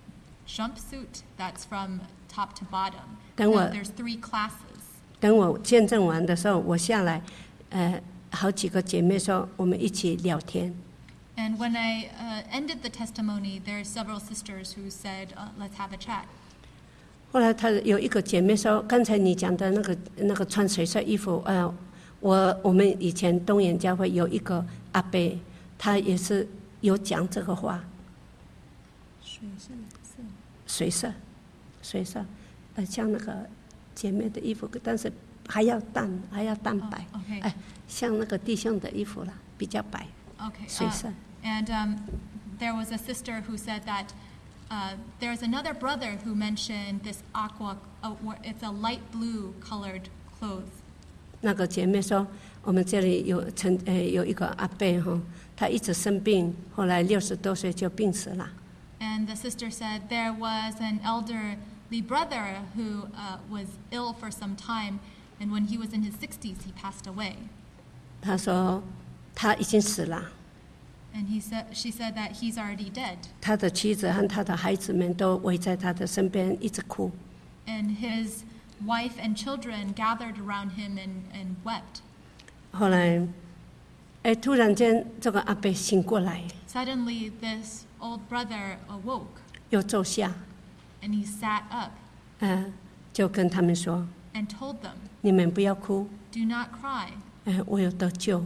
jumpsuit that's from top to bottom. Then So what? there's three classes. 等我见证完的时候，我下来，呃，好几个姐妹说，我们一起聊天。 And when I uh, ended the testimony, there are several sisters who said, uh, let's have a chat. 后来她有一个姐妹说，刚才你讲的那个那个穿水色衣服，呃，我我们以前东岩教会有一个阿伯，他也是有讲这个话。水色，水色，水色，呃，像那个姐妹的衣服，但是还要淡，还要淡白， Oh, okay. 哎，像那个弟兄的衣服啦，比较白。 Okay. 水 uh, 色。 and um, there was a sister who said that uh, there's another brother who mentioned this aqua, uh, wh- it's a light blue colored clothes. 那个姐妹说，我们这里有曾呃有一个阿伯哈，他一直生病，后来六十多岁就病死了。 And the sister said there was an elderly brother who uh, was ill for some time, and when he was in his sixties, he passed away. 他说他已经死了， And he said, she said that he's already dead. 他的妻子和他的孩子们都围在他的身边，一直哭。 And his wife and children gathered around him and, and wept. 后来，哎，突然间这个阿伯醒过来， Suddenly, this old brother awoke, 又坐下， and he sat up 嗯、就跟他们说： and told them, 你们不要哭， do not cry. 哎，我有得救。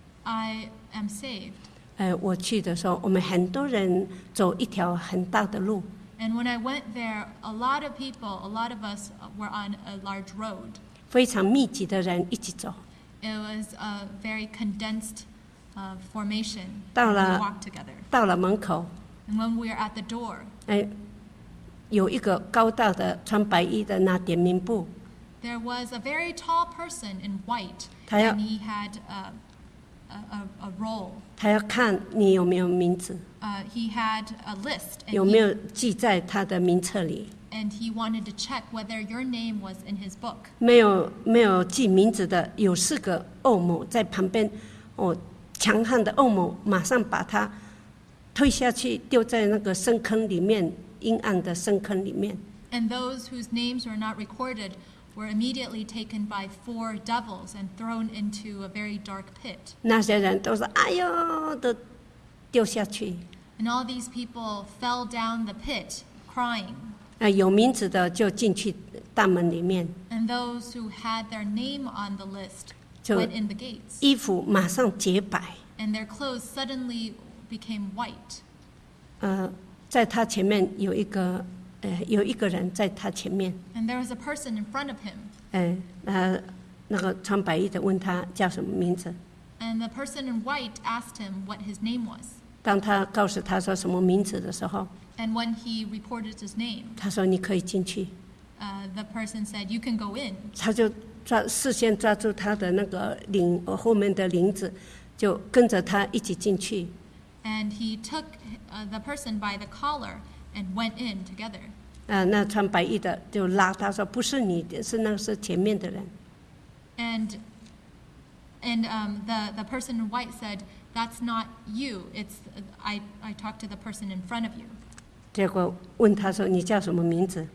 I am saved. 哎，我去的时候，我们很多人走一条很大的路， And when I went there, a lot of people, a lot of us were on a large road. 非常密集的人一起走。 It was a very condensed uh, formation. 到 and 了- we walked together. 到了门口， And when we were at the door, 哎，有一个高大的穿白衣的拿点名簿， there was a very tall person in white, 他要- and he had a, a, a, a roll. 他要看你有没有名字， Uh, he had a list, 有 and 没 he, 有记在他的名册里。 and he wanted to check whether your name was in his book. 没有没有记名字的，有四个恶魔在旁边，哦，强悍的恶魔马上把他推下去，丢在那个深坑里面，阴暗的深坑里面。 And those whose names were not recorded were immediately taken by four devils and thrown into a very dark pit. 那些人都是哎呦的丢下去， And all these people fell down the pit, crying. 啊，有名字的就进去大门里面， And those who had their name on the list So- went in the gates. 衣服马上洁白。 And their clothes suddenly became white. 呃，在他前面有一个，呃，有一个人在他前面， And there was a person in front of him. 呃，那那个穿白衣的问他叫什么名字。 And the person in white asked him what his name was. 当他告诉他说什么名字的时候， And when he reported his name, 他说你可以进去。 uh, the person said, you can go in. 他就抓视线抓住他的那个领呃后面的领子，就跟着他一起进去。 And he took uh, the person by the collar and went in together. 啊、那穿白衣的就拉他说不是你的，是那个是前面的人。 And and um, the, the person in white said, that's not you. It's I, I talked to the person in front of you. 结果问他说你叫什么名字？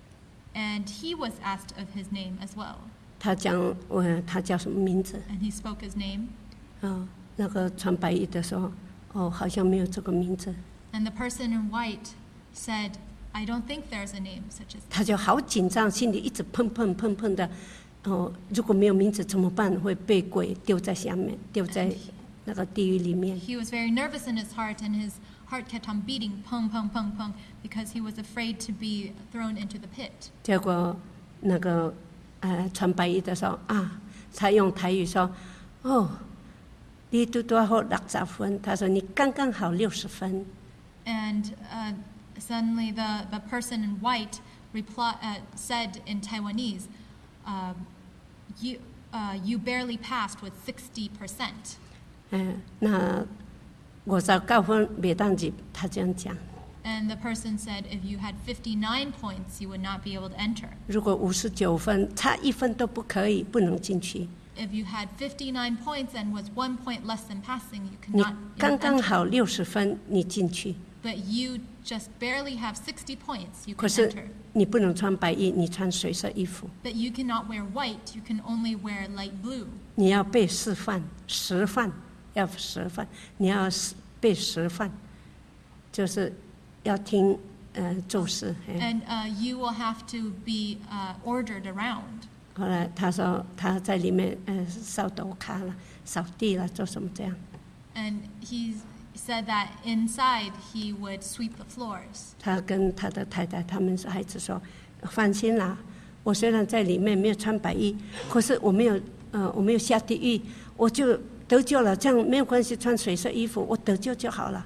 And he was asked of his name as well. 他讲呃他叫什么名字？ And he spoke his name. 啊、那个穿白衣的说哦好像没有这个名字。 And the person in white said, I don't think there's a name such as 他就好紧张，心里一直砰砰砰砰的。哦，如果没有名字怎么办？会被鬼丢在下面，丢在那个地狱里面。 He was very nervous in his heart, and his heart kept on beating, pung, pung, pung, pung, because he was afraid to be thrown into the pit. 结果那个呃穿白衣的说啊，他用台语说，哦，你都多好六十分，他说你刚刚好六十分。 And uh, suddenly the, the person in white reply, uh, said in Taiwanese, um, you, uh, you barely passed with sixty percent. 嗯、那五十九分袂当入，他这样讲。 And the person said if you had fifty-nine points, you would not be able to enter. 如果五十九分，差一分都不可以，不能进去。 If you had fifty-nine points and was one point less than passing, you 你 cannot 刚刚 enter. 好六十分，你进去。 But you just barely have sixty points, you 可 can 是 enter. 你不能穿白衣，你穿水色衣服。 But you cannot wear white, you can only wear light blue. 你要背示范，实范，要实范。你要背实范，就是要听呃咒誓。嘿 And uh, you will have to be uh, ordered around. 后来他说他在里面呃扫斗卡了，扫地了，做什么这样？ And he said that inside he would sweep the floors. 他跟他的太太他们孩子说：“放心啦，我虽然在里面没有穿白衣，可是我没有呃我没有下地狱，我就得救了。这样没有关系，穿水色衣服，我得救就好了。”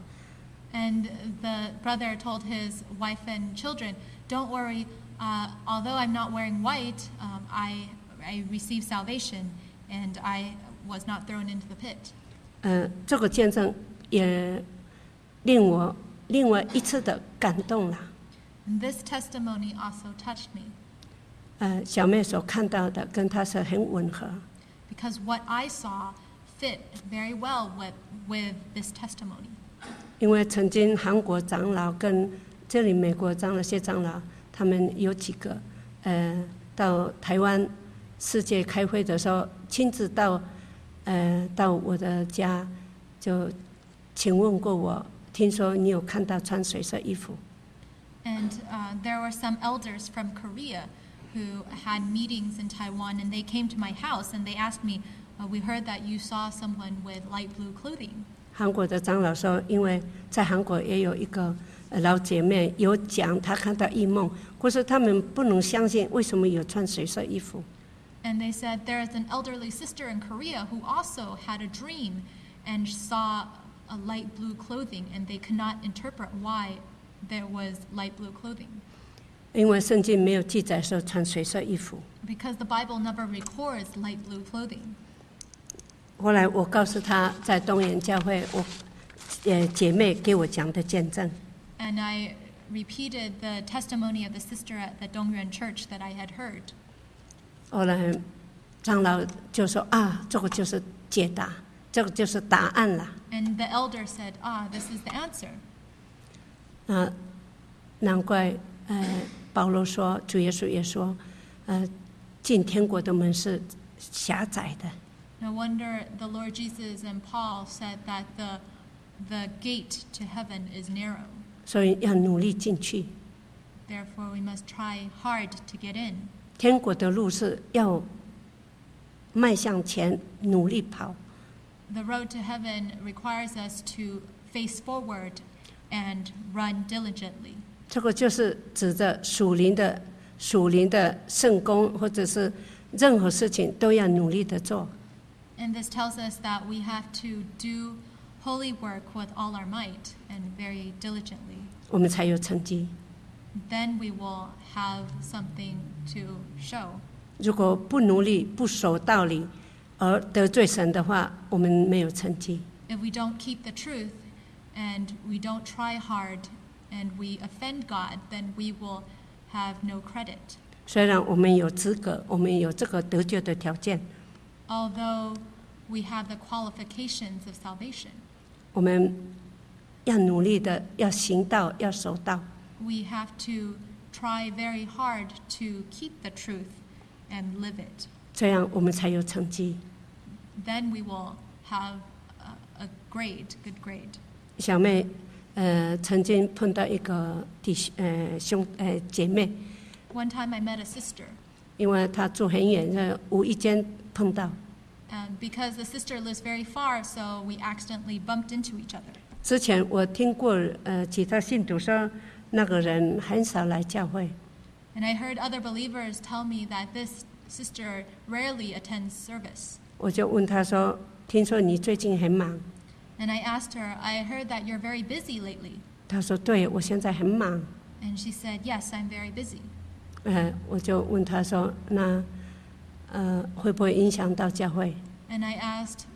And the brother told his wife and children, "Don't worry. Uh, although I'm not wearing white, um, I I received salvation, and I was not thrown into the pit." 呃，这个见证也令我另外一次的感动了。 And this testimony also touched me 呃，小妹所看到的跟她是很吻合。 because what I saw fit very well with with this testimony. 因为曾经韩国长老跟这里美国长老些长老，他们有几个呃到台湾世界开会的时候，亲自到呃到我的家，就请问过我，听说你有看到穿水色衣服。 And uh, there were some elders from Korea who had meetings in Taiwan, and they came to my house and they asked me, uh, "We heard that you saw someone with light blue clothing." 韩国的长老说，因为在韩国也有一个呃老姐妹有讲她看到异梦，可是他们不能相信为什么有穿水色衣服。 And they said there is an elderly sister in Korea who also had a dream and saw a light blue clothing, and they could not interpret why there was light blue clothing. 因为圣经没有记载说穿水色衣服。 Because the Bible never records light blue clothing. 后来我告诉她，在东岩教会，我呃姐妹给我讲的见证。 And I repeated the testimony of the sister at the Dongyuan church that I had heard. 后来长老就说啊，这个就是解答，这个就是答案了。 And the elder said, "Ah, this is the answer." 那难怪呃保罗说，主耶稣也说，呃进天国的门是狭窄的。 No wonder the Lord Jesus and Paul said that the the gate to heaven is narrow. 所以要努力进去。 Therefore, we must try hard to get in. 天国的路是要迈向前，努力跑。 The road to heaven requires us to face forward and run diligently. 这个就是指着属灵的、属灵的圣功，或者是任何事情都要努力的做。 And this tells us that we have to do holy work with all our might and very diligently. 我们才有成绩。 Then we will have something to show. 如果不努力、不守道理，而得罪神的话，我们没有成绩。 If we don't keep the truth and we don't try hard and we offend God, then we will have no credit. 虽然我们有资格，我们有这个得救的条件， Although we have the qualifications of salvation, 我们要努力的，要行道，要守道。 we have to try very hard to keep the truth and live it. 这样我们才有成绩。 Then we will have a, a grade, good grade. 小妹，呃，曾经碰到一个弟兄，呃，兄，呃，姐妹， One time I met a sister, 因为她住很远，呃，无意间碰到。 and because the sister lives very far, so we accidentally bumped into each other. 之前我听过，呃，其他信徒说，那个人很少来教会。 And I heard other believers tell me that this sister rarely attends service. 我就问她说：“听说你最近很忙？” And I asked her, "I heard that you're very busy lately." 她说：“对，我现在很忙。” And she said, "Yes, I'm very busy." 呃，我就问她说：“那，呃，会不会影响到教会 And I asked,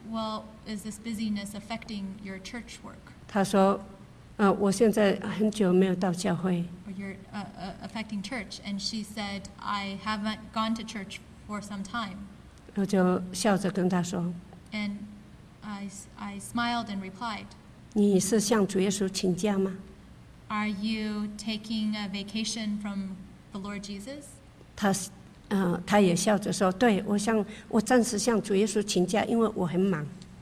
well, is this busyness affecting your church work? 他说：“呃，我现在很久没有到教会。” Or you're uh, uh, affecting church? And she said, I haven't gone to church for some time. 我就笑着跟他说 And I, I smiled and replied,：“ 你是向主耶稣请假吗 Are you taking a vacation from the Lord Jesus?？” 他呃，他也笑着说：“对，我向我暂时向主耶稣请假，因为我很忙。”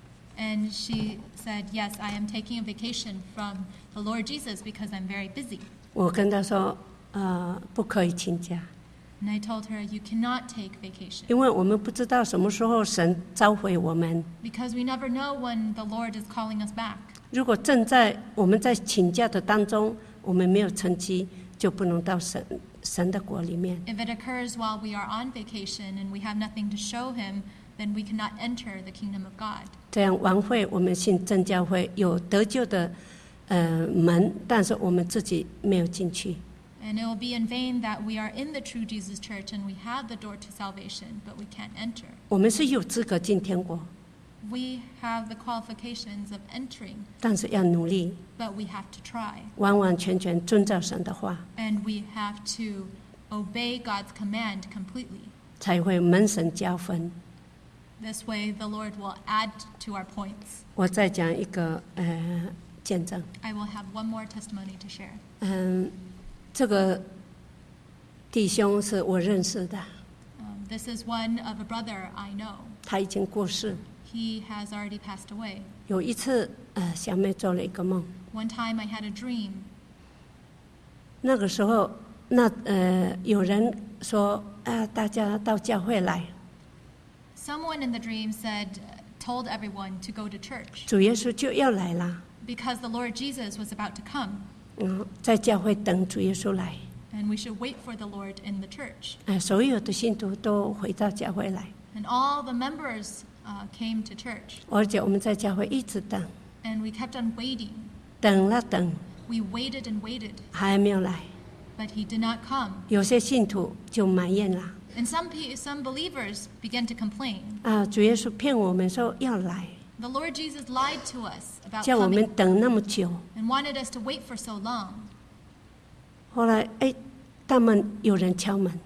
And she said, yes, I am taking a vacation from the Lord Jesus because I'm very busy. 我跟他说：“呃，不可以请假， And I told her, you cannot take vacation 因为我们不知道什么时候神召回我们。 because we never know when the Lord is calling us back. 如果正在我们在请假的当中，我们没有成绩，就不能到神神的国里面。 If it occurs while we are on vacation and we have nothing to show him, then we cannot enter the kingdom of God. 这样晚会我们信正教会有得救的呃门，但是我们自己没有进去。 And it will be in vain that we are in the true Jesus church and we have the door to salvation, but we can't enter. 我们是有资格进天国， We have the qualifications of entering, 但是要努力， but we have to try. 完完全全遵照神的话， And we have to obey God's command completely. 才会蒙神加分。 This way, the Lord will add to our points. 我再讲一个呃见证， I will have one more testimony to share. 嗯，这个弟兄是我认识的， Um, this is one of a brother I know. 他已经过世。 He has already passed away. 有一次，呃，小妹做了一个梦， One time I had a dream. 那个时候，那呃有人说啊，大家到教会来， Someone in the dream said, told everyone to go to church 主耶稣就要来啦。 because the Lord Jesus was about to come, 嗯，在教会等主耶稣来， and we should wait for the Lord in the church. 呃，所有的信徒都回到教会来， And all the members uh, came to church, 而且我们在教会一直等， and we kept on waiting. 等了等， We waited and waited, 还没有来， but he did not come. 有些信徒就埋怨啦， And some pe- some believers began to complain. 啊，主耶稣骗我们说要来， The Lord Jesus lied to us about 叫我们 coming 等那么久。 and wanted us to wait for so long. 后来，哎，大门有人敲门，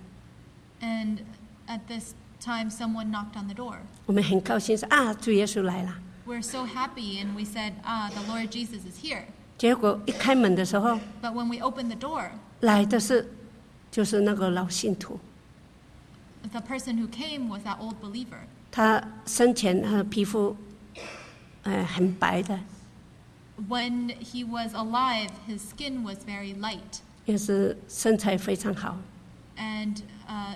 And at this time, someone knocked on the door. 我们很高兴说啊，主耶稣来了。 We're so happy, and we said, ah, the Lord Jesus is here. 结果一开门的时候， But when we opened the door, 来的是就是那个老信徒， the person who came was that old believer. 他生前他的皮肤，呃，很白的， When he was alive, his skin was very light, 也是身材非常好， and uh,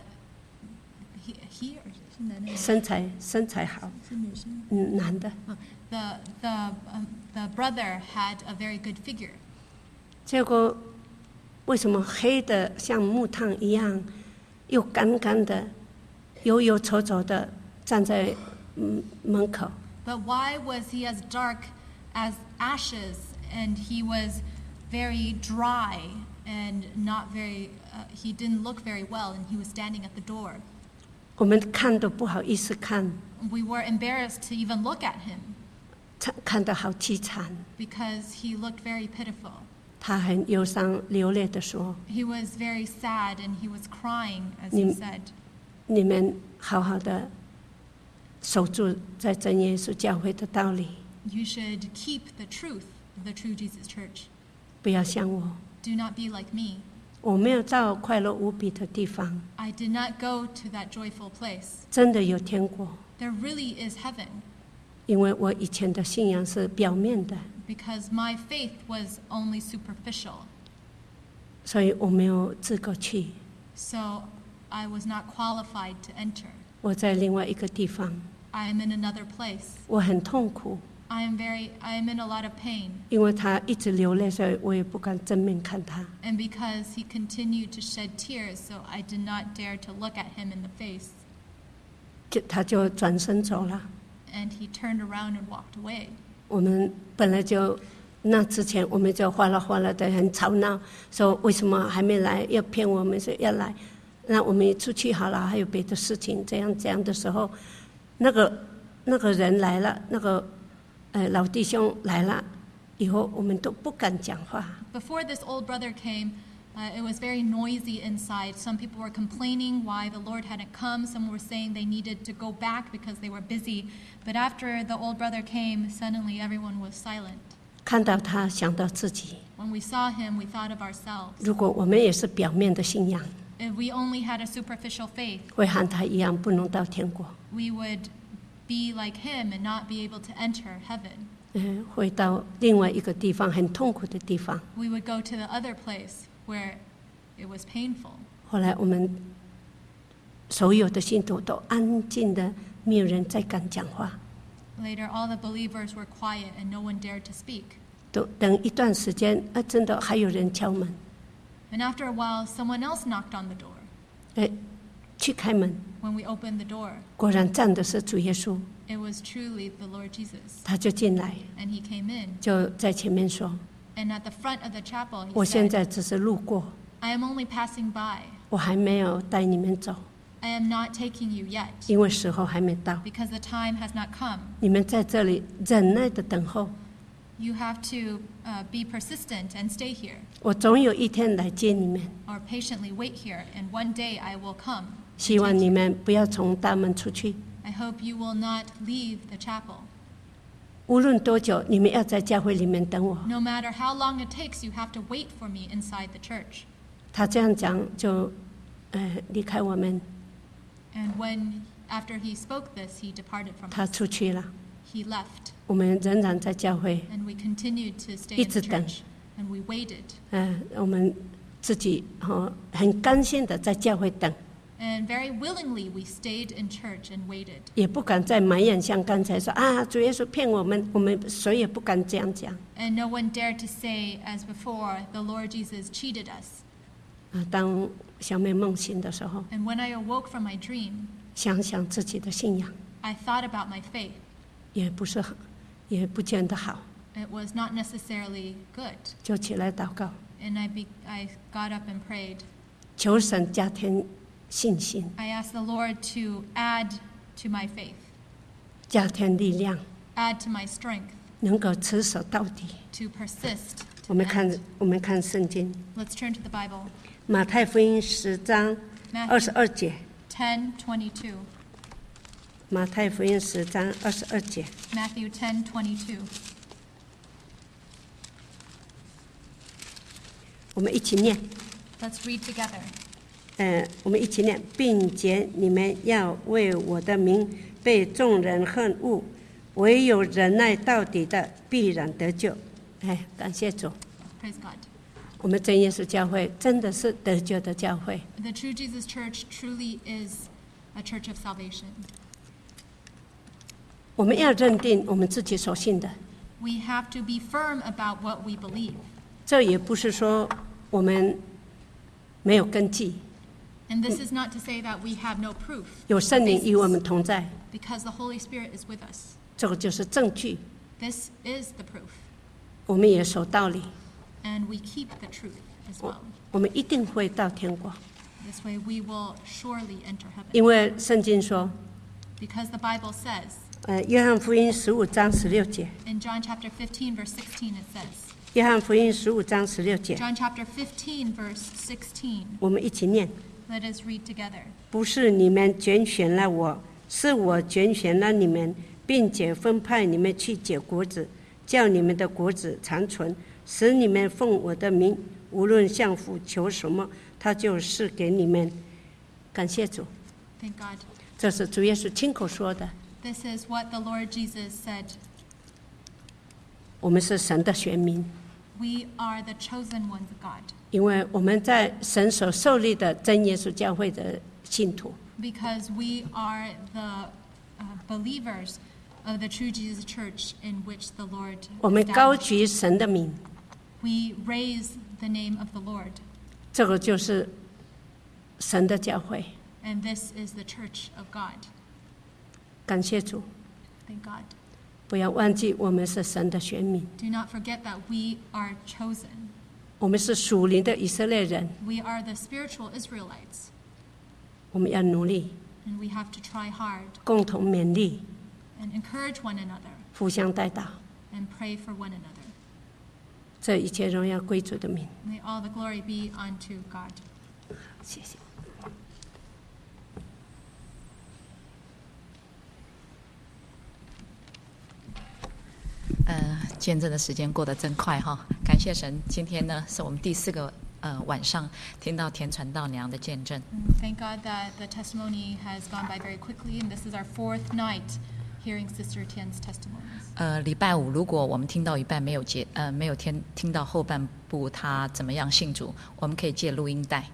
he, he or 身材身材好，嗯，男的。 the the um, the brother had a very good figure. 结果为什么黑的像木炭一样，又干干的，忧忧愁愁的站在嗯门口？ But why was he as dark as ashes, and he was very dry and not very, uh, he didn't look very well, and he was standing at the door. 我们看都不好意思看， We were embarrassed to even look at him 看看得好凄惨。 because he looked very pitiful. 他很忧伤流泪的说 He was very sad and he was crying, as he Nim- said.：“ 你们好好的守住在真耶稣教会的道理， You should keep the truth of the true Jesus church. 不要像我。 Do not be like me. 我没有到快乐无比的地方， I did not go to that joyful place. 真的有天国， There really is heaven 因为我以前的信仰是表面的， because my faith was only superficial. 所以我没有资格去。 So I was not qualified to enter. 我在另外一个地方， I am in another place. 我很痛苦， I am very I am in a lot of pain. 因为他一直流泪，所以我也不敢正面看他。 And because he continued to shed tears, so I did not dare to look at him in the face. 就他就转身走了。 And he turned around and walked away. 我们本来就那之前我们就哗啦哗啦的很吵闹，说为什么还没来，要骗我们说要来，那我们出去好了，还有别的事情，这样这样的时候，那个那个人来了，那个呃老弟兄来了以后，我们都不敢讲话。 Before this old brother came, uh, it was very noisy inside. Some people were complaining why the Lord hadn't come. Some were saying they needed to go back because they were busy. But after the old brother came, suddenly everyone was silent. 看到他，想到自己。 When we saw him, we thought of ourselves. 如果我们也是表面的信仰， If we only had a superficial faith, 会和他一样，不能到天国， we would be like him and not be able to enter heaven. 嗯，会到另外一个地方，很痛苦的地方。 We would go to the other place where it was painful. 后来我们所有的信徒都安静的，没有人再敢讲话。 Later, all the believers were quiet and no one dared to speak. 都等一段时间，啊，真的还有人敲门， And after a while, someone else knocked on the door. 哎，去开门， When we opened the door, 果然站的是主耶稣， it was truly the Lord Jesus. 他就进来， And he came in. 就在前面说 And at the front of the chapel, 我 he 现 said, 在只是路过， I am only passing by. 我还没有带你们走， I am not taking you yet, 因为时候还没到。 because the time has not come. 你们在这里忍耐的等候， You have to uh, be persistent and stay here, 我总有一天来接你们。 or patiently wait here, and one day I will come. 希望你们不要从大门出去， I hope you will not leave the chapel. 无论多久，你们要在教会里面等我。 No matter how long it takes, you have to wait for me inside the church. 他这样讲，就呃离开我们， And when, after he spoke this, he departed from 他 us. 出去了。 He left, 我们仍然在教会， and we continued to stay 一 in the 直等。 church, and we waited. 呃，我们自己哦很甘心的在教会等， And very willingly, we stayed in church and waited. 也不敢再埋怨，像刚才说啊，主耶稣骗我们，我们谁也不敢这样讲 And no one dared to say, as before, the Lord Jesus cheated us. 啊。当小妹梦醒的时候， And when I awoke from my dream, 想想自己的信仰， I thought about my faith. 也不是很，也不见得好， It was not necessarily good. 就起来祷告， And I, be, I got up and prayed. 求神加添信心， I asked the Lord to add to my faith, 加添力量， add to my strength, 能够持守到底。 to persist. 我 To 们看 end. 我们看圣经， Let's turn to the Bible. 马太福音十章二十 Matthew 二节， ten twenty-two. 马太福音十章二十二节， Matthew ten twenty-two. 我们一起念。 Let's read together. 呃，我们一起念，并且你们要为我的名被众人恨恶，唯有忍耐到底的，必然得救。哎，感谢主， Praise God. 我们真耶稣教会真的是得救的教会。 The True Jesus Church truly is a church of salvation. 我们要认定我们自己所信的， We have to be firm about what we believe. 这也不是说我们没有根据， And this is not to say that we have no proof, 有圣灵与我 basis, 们同在， because the Holy Spirit is with us. 这个就是证据。 This is the proof. 我们也守道理， And we keep the truth as 我 well. 我们一定会到天国， This way we will surely enter heaven. 因为圣经说， Because the Bible says, 呃，约翰福音十五章十六节， in John chapter fifteen, verse sixteen, it says, 约翰福音十五章十六节， John chapter fifteen, verse sixteen. 我们一起念。 Let us read together. 不是你们拣选了我，是我拣选了你们，并且分派你们去结果子，叫你们的果子长存，使你们奉我的名，无论向父求什么，他就赐给你们。感谢主， Thank God. 这是主耶稣亲口说的。 This is what the Lord Jesus said. 我们是神的选民， We are the chosen ones of God, 因为我们在神所设立的真耶稣教会的信徒。 because we are the uh, believers of the True Jesus Church in which the Lord 我们高 established. 举神的名， We raise the name of the Lord, 这个就是神的教会。 and this is the church of God. 感谢主， Thank God. 不要忘记我们是神的选民， Do not forget that we are chosen. 我们是属灵的以色列人， We are the spiritual Israelites, 我们要努力， and we have to try hard 共同勉励， and encourage one another 互相带祷。 and pray for one another. 这一切荣耀归主的名， May all the glory be unto God. 谢谢。 呃，见证的时间过得真快哈！感谢神，今天呢是我们第四个呃晚上听到田传道娘的见证。 And thank God that the testimony has gone by very quickly, and this is our fourth night hearing Sister Tian's testimonies. 呃，礼拜五如果我们听到一半没有结呃没有听听到后半部他怎么样信主，我们可以借录音带。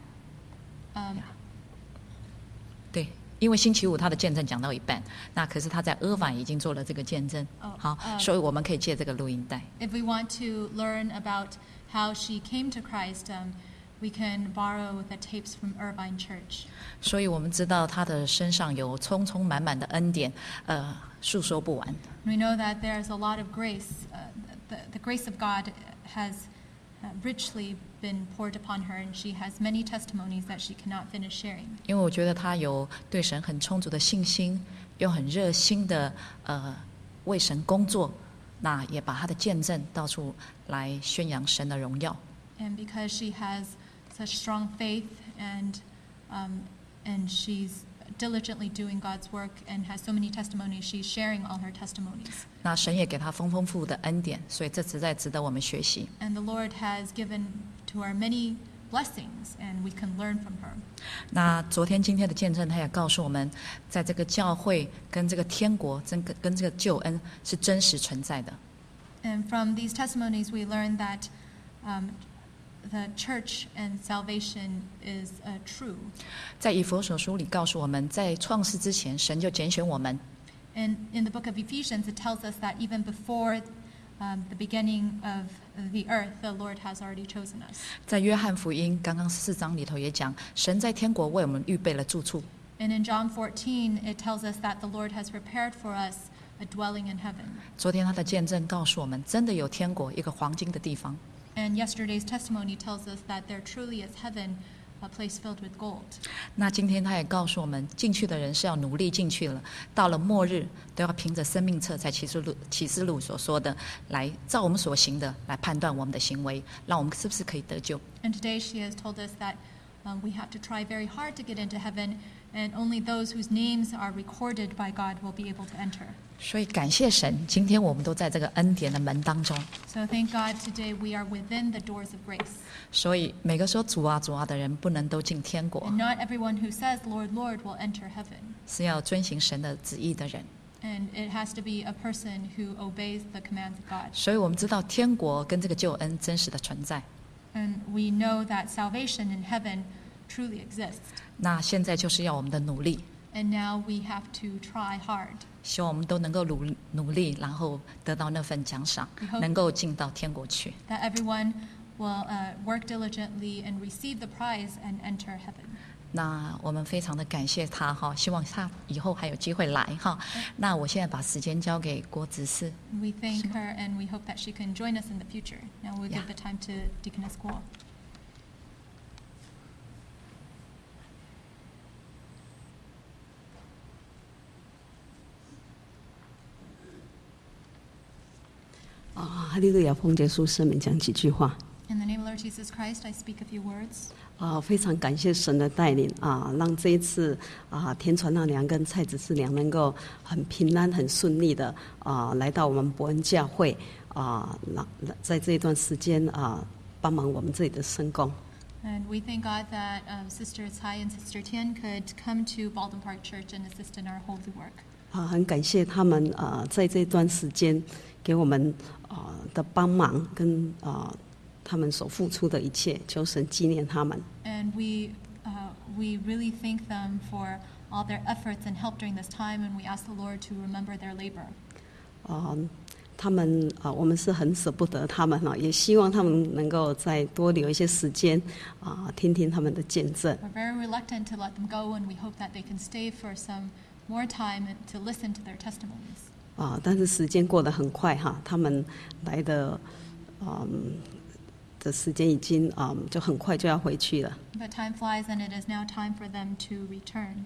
Um, 对，因为星期五他的见证讲到一半，那可是他在阿凡已经做了这个见证， 哦好， 呃所以我们可以借这个录音带。 if we want to learn about how she came to Christ, um, we can borrow the tapes from Irvine Church. 所以我们知道他的身上有充充满满的恩典，呃，述说不完。 We know that there's a lot of grace. Uh, the, the grace of God has uh, richly been poured upon her, and she has many testimonies that she cannot finish sharing. 因为我觉得他有对神很充足的信心，又很热心的呃为神工作，那也把他的见证到处来宣扬神的荣耀。 And because she has such strong faith and um, and she's diligently doing God's work and has so many testimonies, she's sharing all her testimonies. 那神也给他丰丰富富的恩典，所以这实在值得我们学习。 And the Lord has given to her many blessings, and we can learn from her. 那昨天今天的见证，他也告诉我们，在这个教会跟这个天国、跟跟这个救恩是真实存在的。 And from these testimonies, we learn that um, the church and salvation is uh, true. 在以弗所书里告诉我们，在创世之前，神就拣选我们。 And in the book of Ephesians, it tells us that even before um, the beginning of the earth, the Lord has already chosen us. 在约翰福音刚刚四章里头也讲，神在天国为我们预备了住处。 And in John fourteen, it tells us that the Lord has prepared for us a dwelling in heaven. 昨天他的见证告诉我们，真的有天国，一个黄金的地方。 And yesterday's testimony tells us that there truly is heaven, a place filled with gold. 那今天他也告诉我们，进去的人是要努力进去了，到了末日都要凭着生命册，在启示录启示录所说的，来照我们所行的来判断我们的行为，让我们是不是可以得救。 And today she has told us that um, we have to try very hard to get into heaven, and only those whose names are recorded by God will be able to enter. 所以感谢神，今天我们都在这个恩典的门当中。 So thank God today we are within the doors of grace. 所以每个说主啊主啊的人，不能都进天国， And not everyone who says, Lord, Lord, will enter heaven. 是要遵行神的旨意的人。 And it has to be a person who obeys the commands of God. 所以我们知道天国跟这个救恩真实的存在。 And we know that salvation in heaven truly exists. 那现在就是要我们的努力， And now we have to try hard. 希望我们都能够努努力，然后得到那份奖赏 We，hope- 能够进到天国去。 That everyone will uh, work diligently and receive the prize and enter heaven. 那我们非常的感谢他哈，希望他以后还有机会来哈。那我现在把时间交给郭执事。 We thank her and we hope that she can join us in the future. Now we'll Yeah. give the time to Deaconess Guo. 啊，哈利路亚！奉耶稣圣名讲几句话。 In the name of Lord Jesus Christ, I speak a few words. 啊，非常感谢神的带领啊，让这一次啊，田传道娘跟蔡子师娘能够很平安、很顺利的啊，来到我们伯恩教会啊，那在这一段时间啊，帮忙我们这里的圣工。 And we thank God that uh, Sister Tsai and Sister Tian could come to Baldwin Park Church and assist in our holy work. 啊，很感谢他们啊，在这段时间给我们啊的帮忙跟啊他们所付出的一切，求神纪念他们。 And we, uh, we really thank them for all their efforts and help during this time, and we ask the Lord to remember their labor. 啊，他们啊，我们是很舍不得他们哈，也希望他们能够再多留一些时间啊，听听他们的见证。 We're very reluctant to let them go, and we hope that they can stay for some more time and to listen to their testimonies. 啊，但是时间过得很快哈，他们来的嗯的时间已经啊，就很快就要回去了。 But time flies, and it is now time for them to return.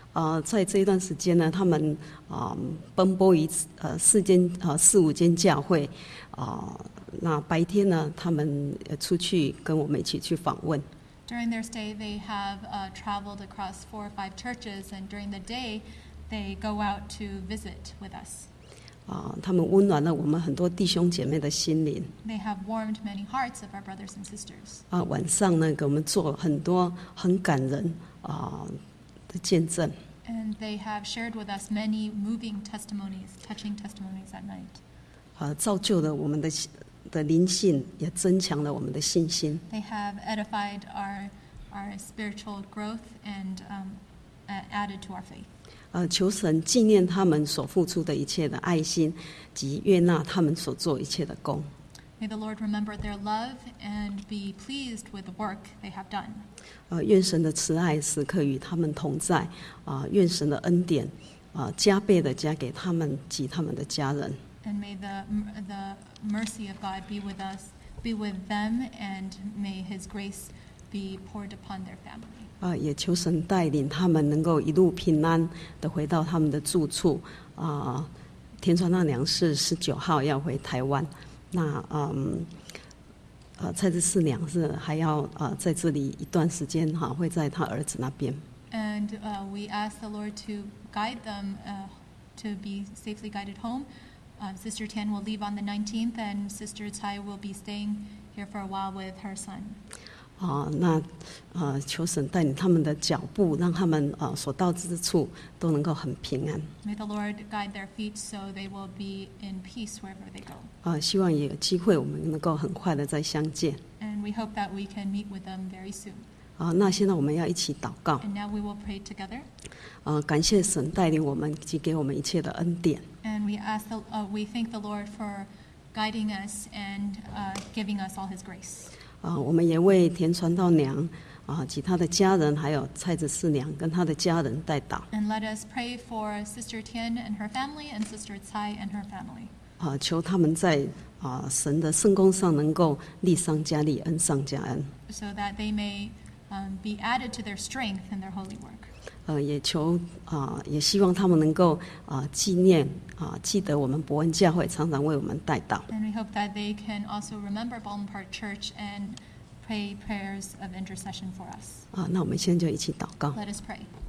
呃，在这一段时间呢，他们啊、呃、奔波于呃四间呃四五间教会啊、呃，那白天呢，他们出去跟我们一起去访问。 During their stay, they have uh, traveled across four or five churches, and during the day, they go out to visit with us. 啊，他们温暖了我们很多弟兄姐妹的心灵。 They have warmed many hearts of our brothers and sisters. 啊，晚上呢，给我们做很多很感人啊的见证。 And they have shared with us many moving testimonies, touching testimonies at night. 啊，造就了我们的的灵性，也增强了我们的信心。 They have edified our our spiritual growth and um, added to our faith. 呃，求神纪念他们所付出的一切的爱心，及悦纳他们所做一切的工。 May the Lord remember their love and be pleased with the work they have done. 呃，愿神的慈爱时刻与他们同在，啊、呃，愿神的恩典啊、呃、加倍的加给他们及他们的家人。 And may the the mercy of God be with us, be with them, and may His grace be poured upon their family. 啊、呃，也求神带领他们能够一路平安的回到他们的住处。啊、呃，田传道娘是十九号要回台湾，那嗯。呃，蔡志四娘是还要呃在这里一段时间哈，会在他儿子那边。 And uh, we ask the Lord to guide them uh, to be safely guided home. Uh, Sister Tian will leave on the nineteenth, and Sister Tsai will be staying here for a while with her son. 啊、呃，那呃，求神带领他们的脚步，让他们呃所到之处都能够很平安。 May the Lord guide their feet so they will be in peace wherever they go. 啊、呃，希望也有机会我们能够很快的再相见。 And we hope that we can meet with them very soon. 啊、呃，那现在我们要一起祷告。 And now we will pray together. 呃，感谢神带领我们及给我们一切的恩典。 And we ask the, uh, we thank the Lord for guiding us and uh, giving us all His grace. 啊、呃，我们也为田传道娘啊、呃、及她的家人，还有蔡子四娘跟她的家人代祷。 And let us pray for Sister Tian and her family, and Sister Tsai and her family. 啊、呃，求他们在啊、呃、神的圣工上能够力上加力，恩上加恩。 So that they may um, be added to their strength in their holy work. 呃，也求啊、呃，也希望他们能够啊、呃、纪念啊、呃，记得我们伯恩教会常常为我们代祷。 And we hope that they can also remember Baldwin Park Church and pray prayers of intercession for us. 啊、呃，那我们现在就一起祷告。 Let us pray.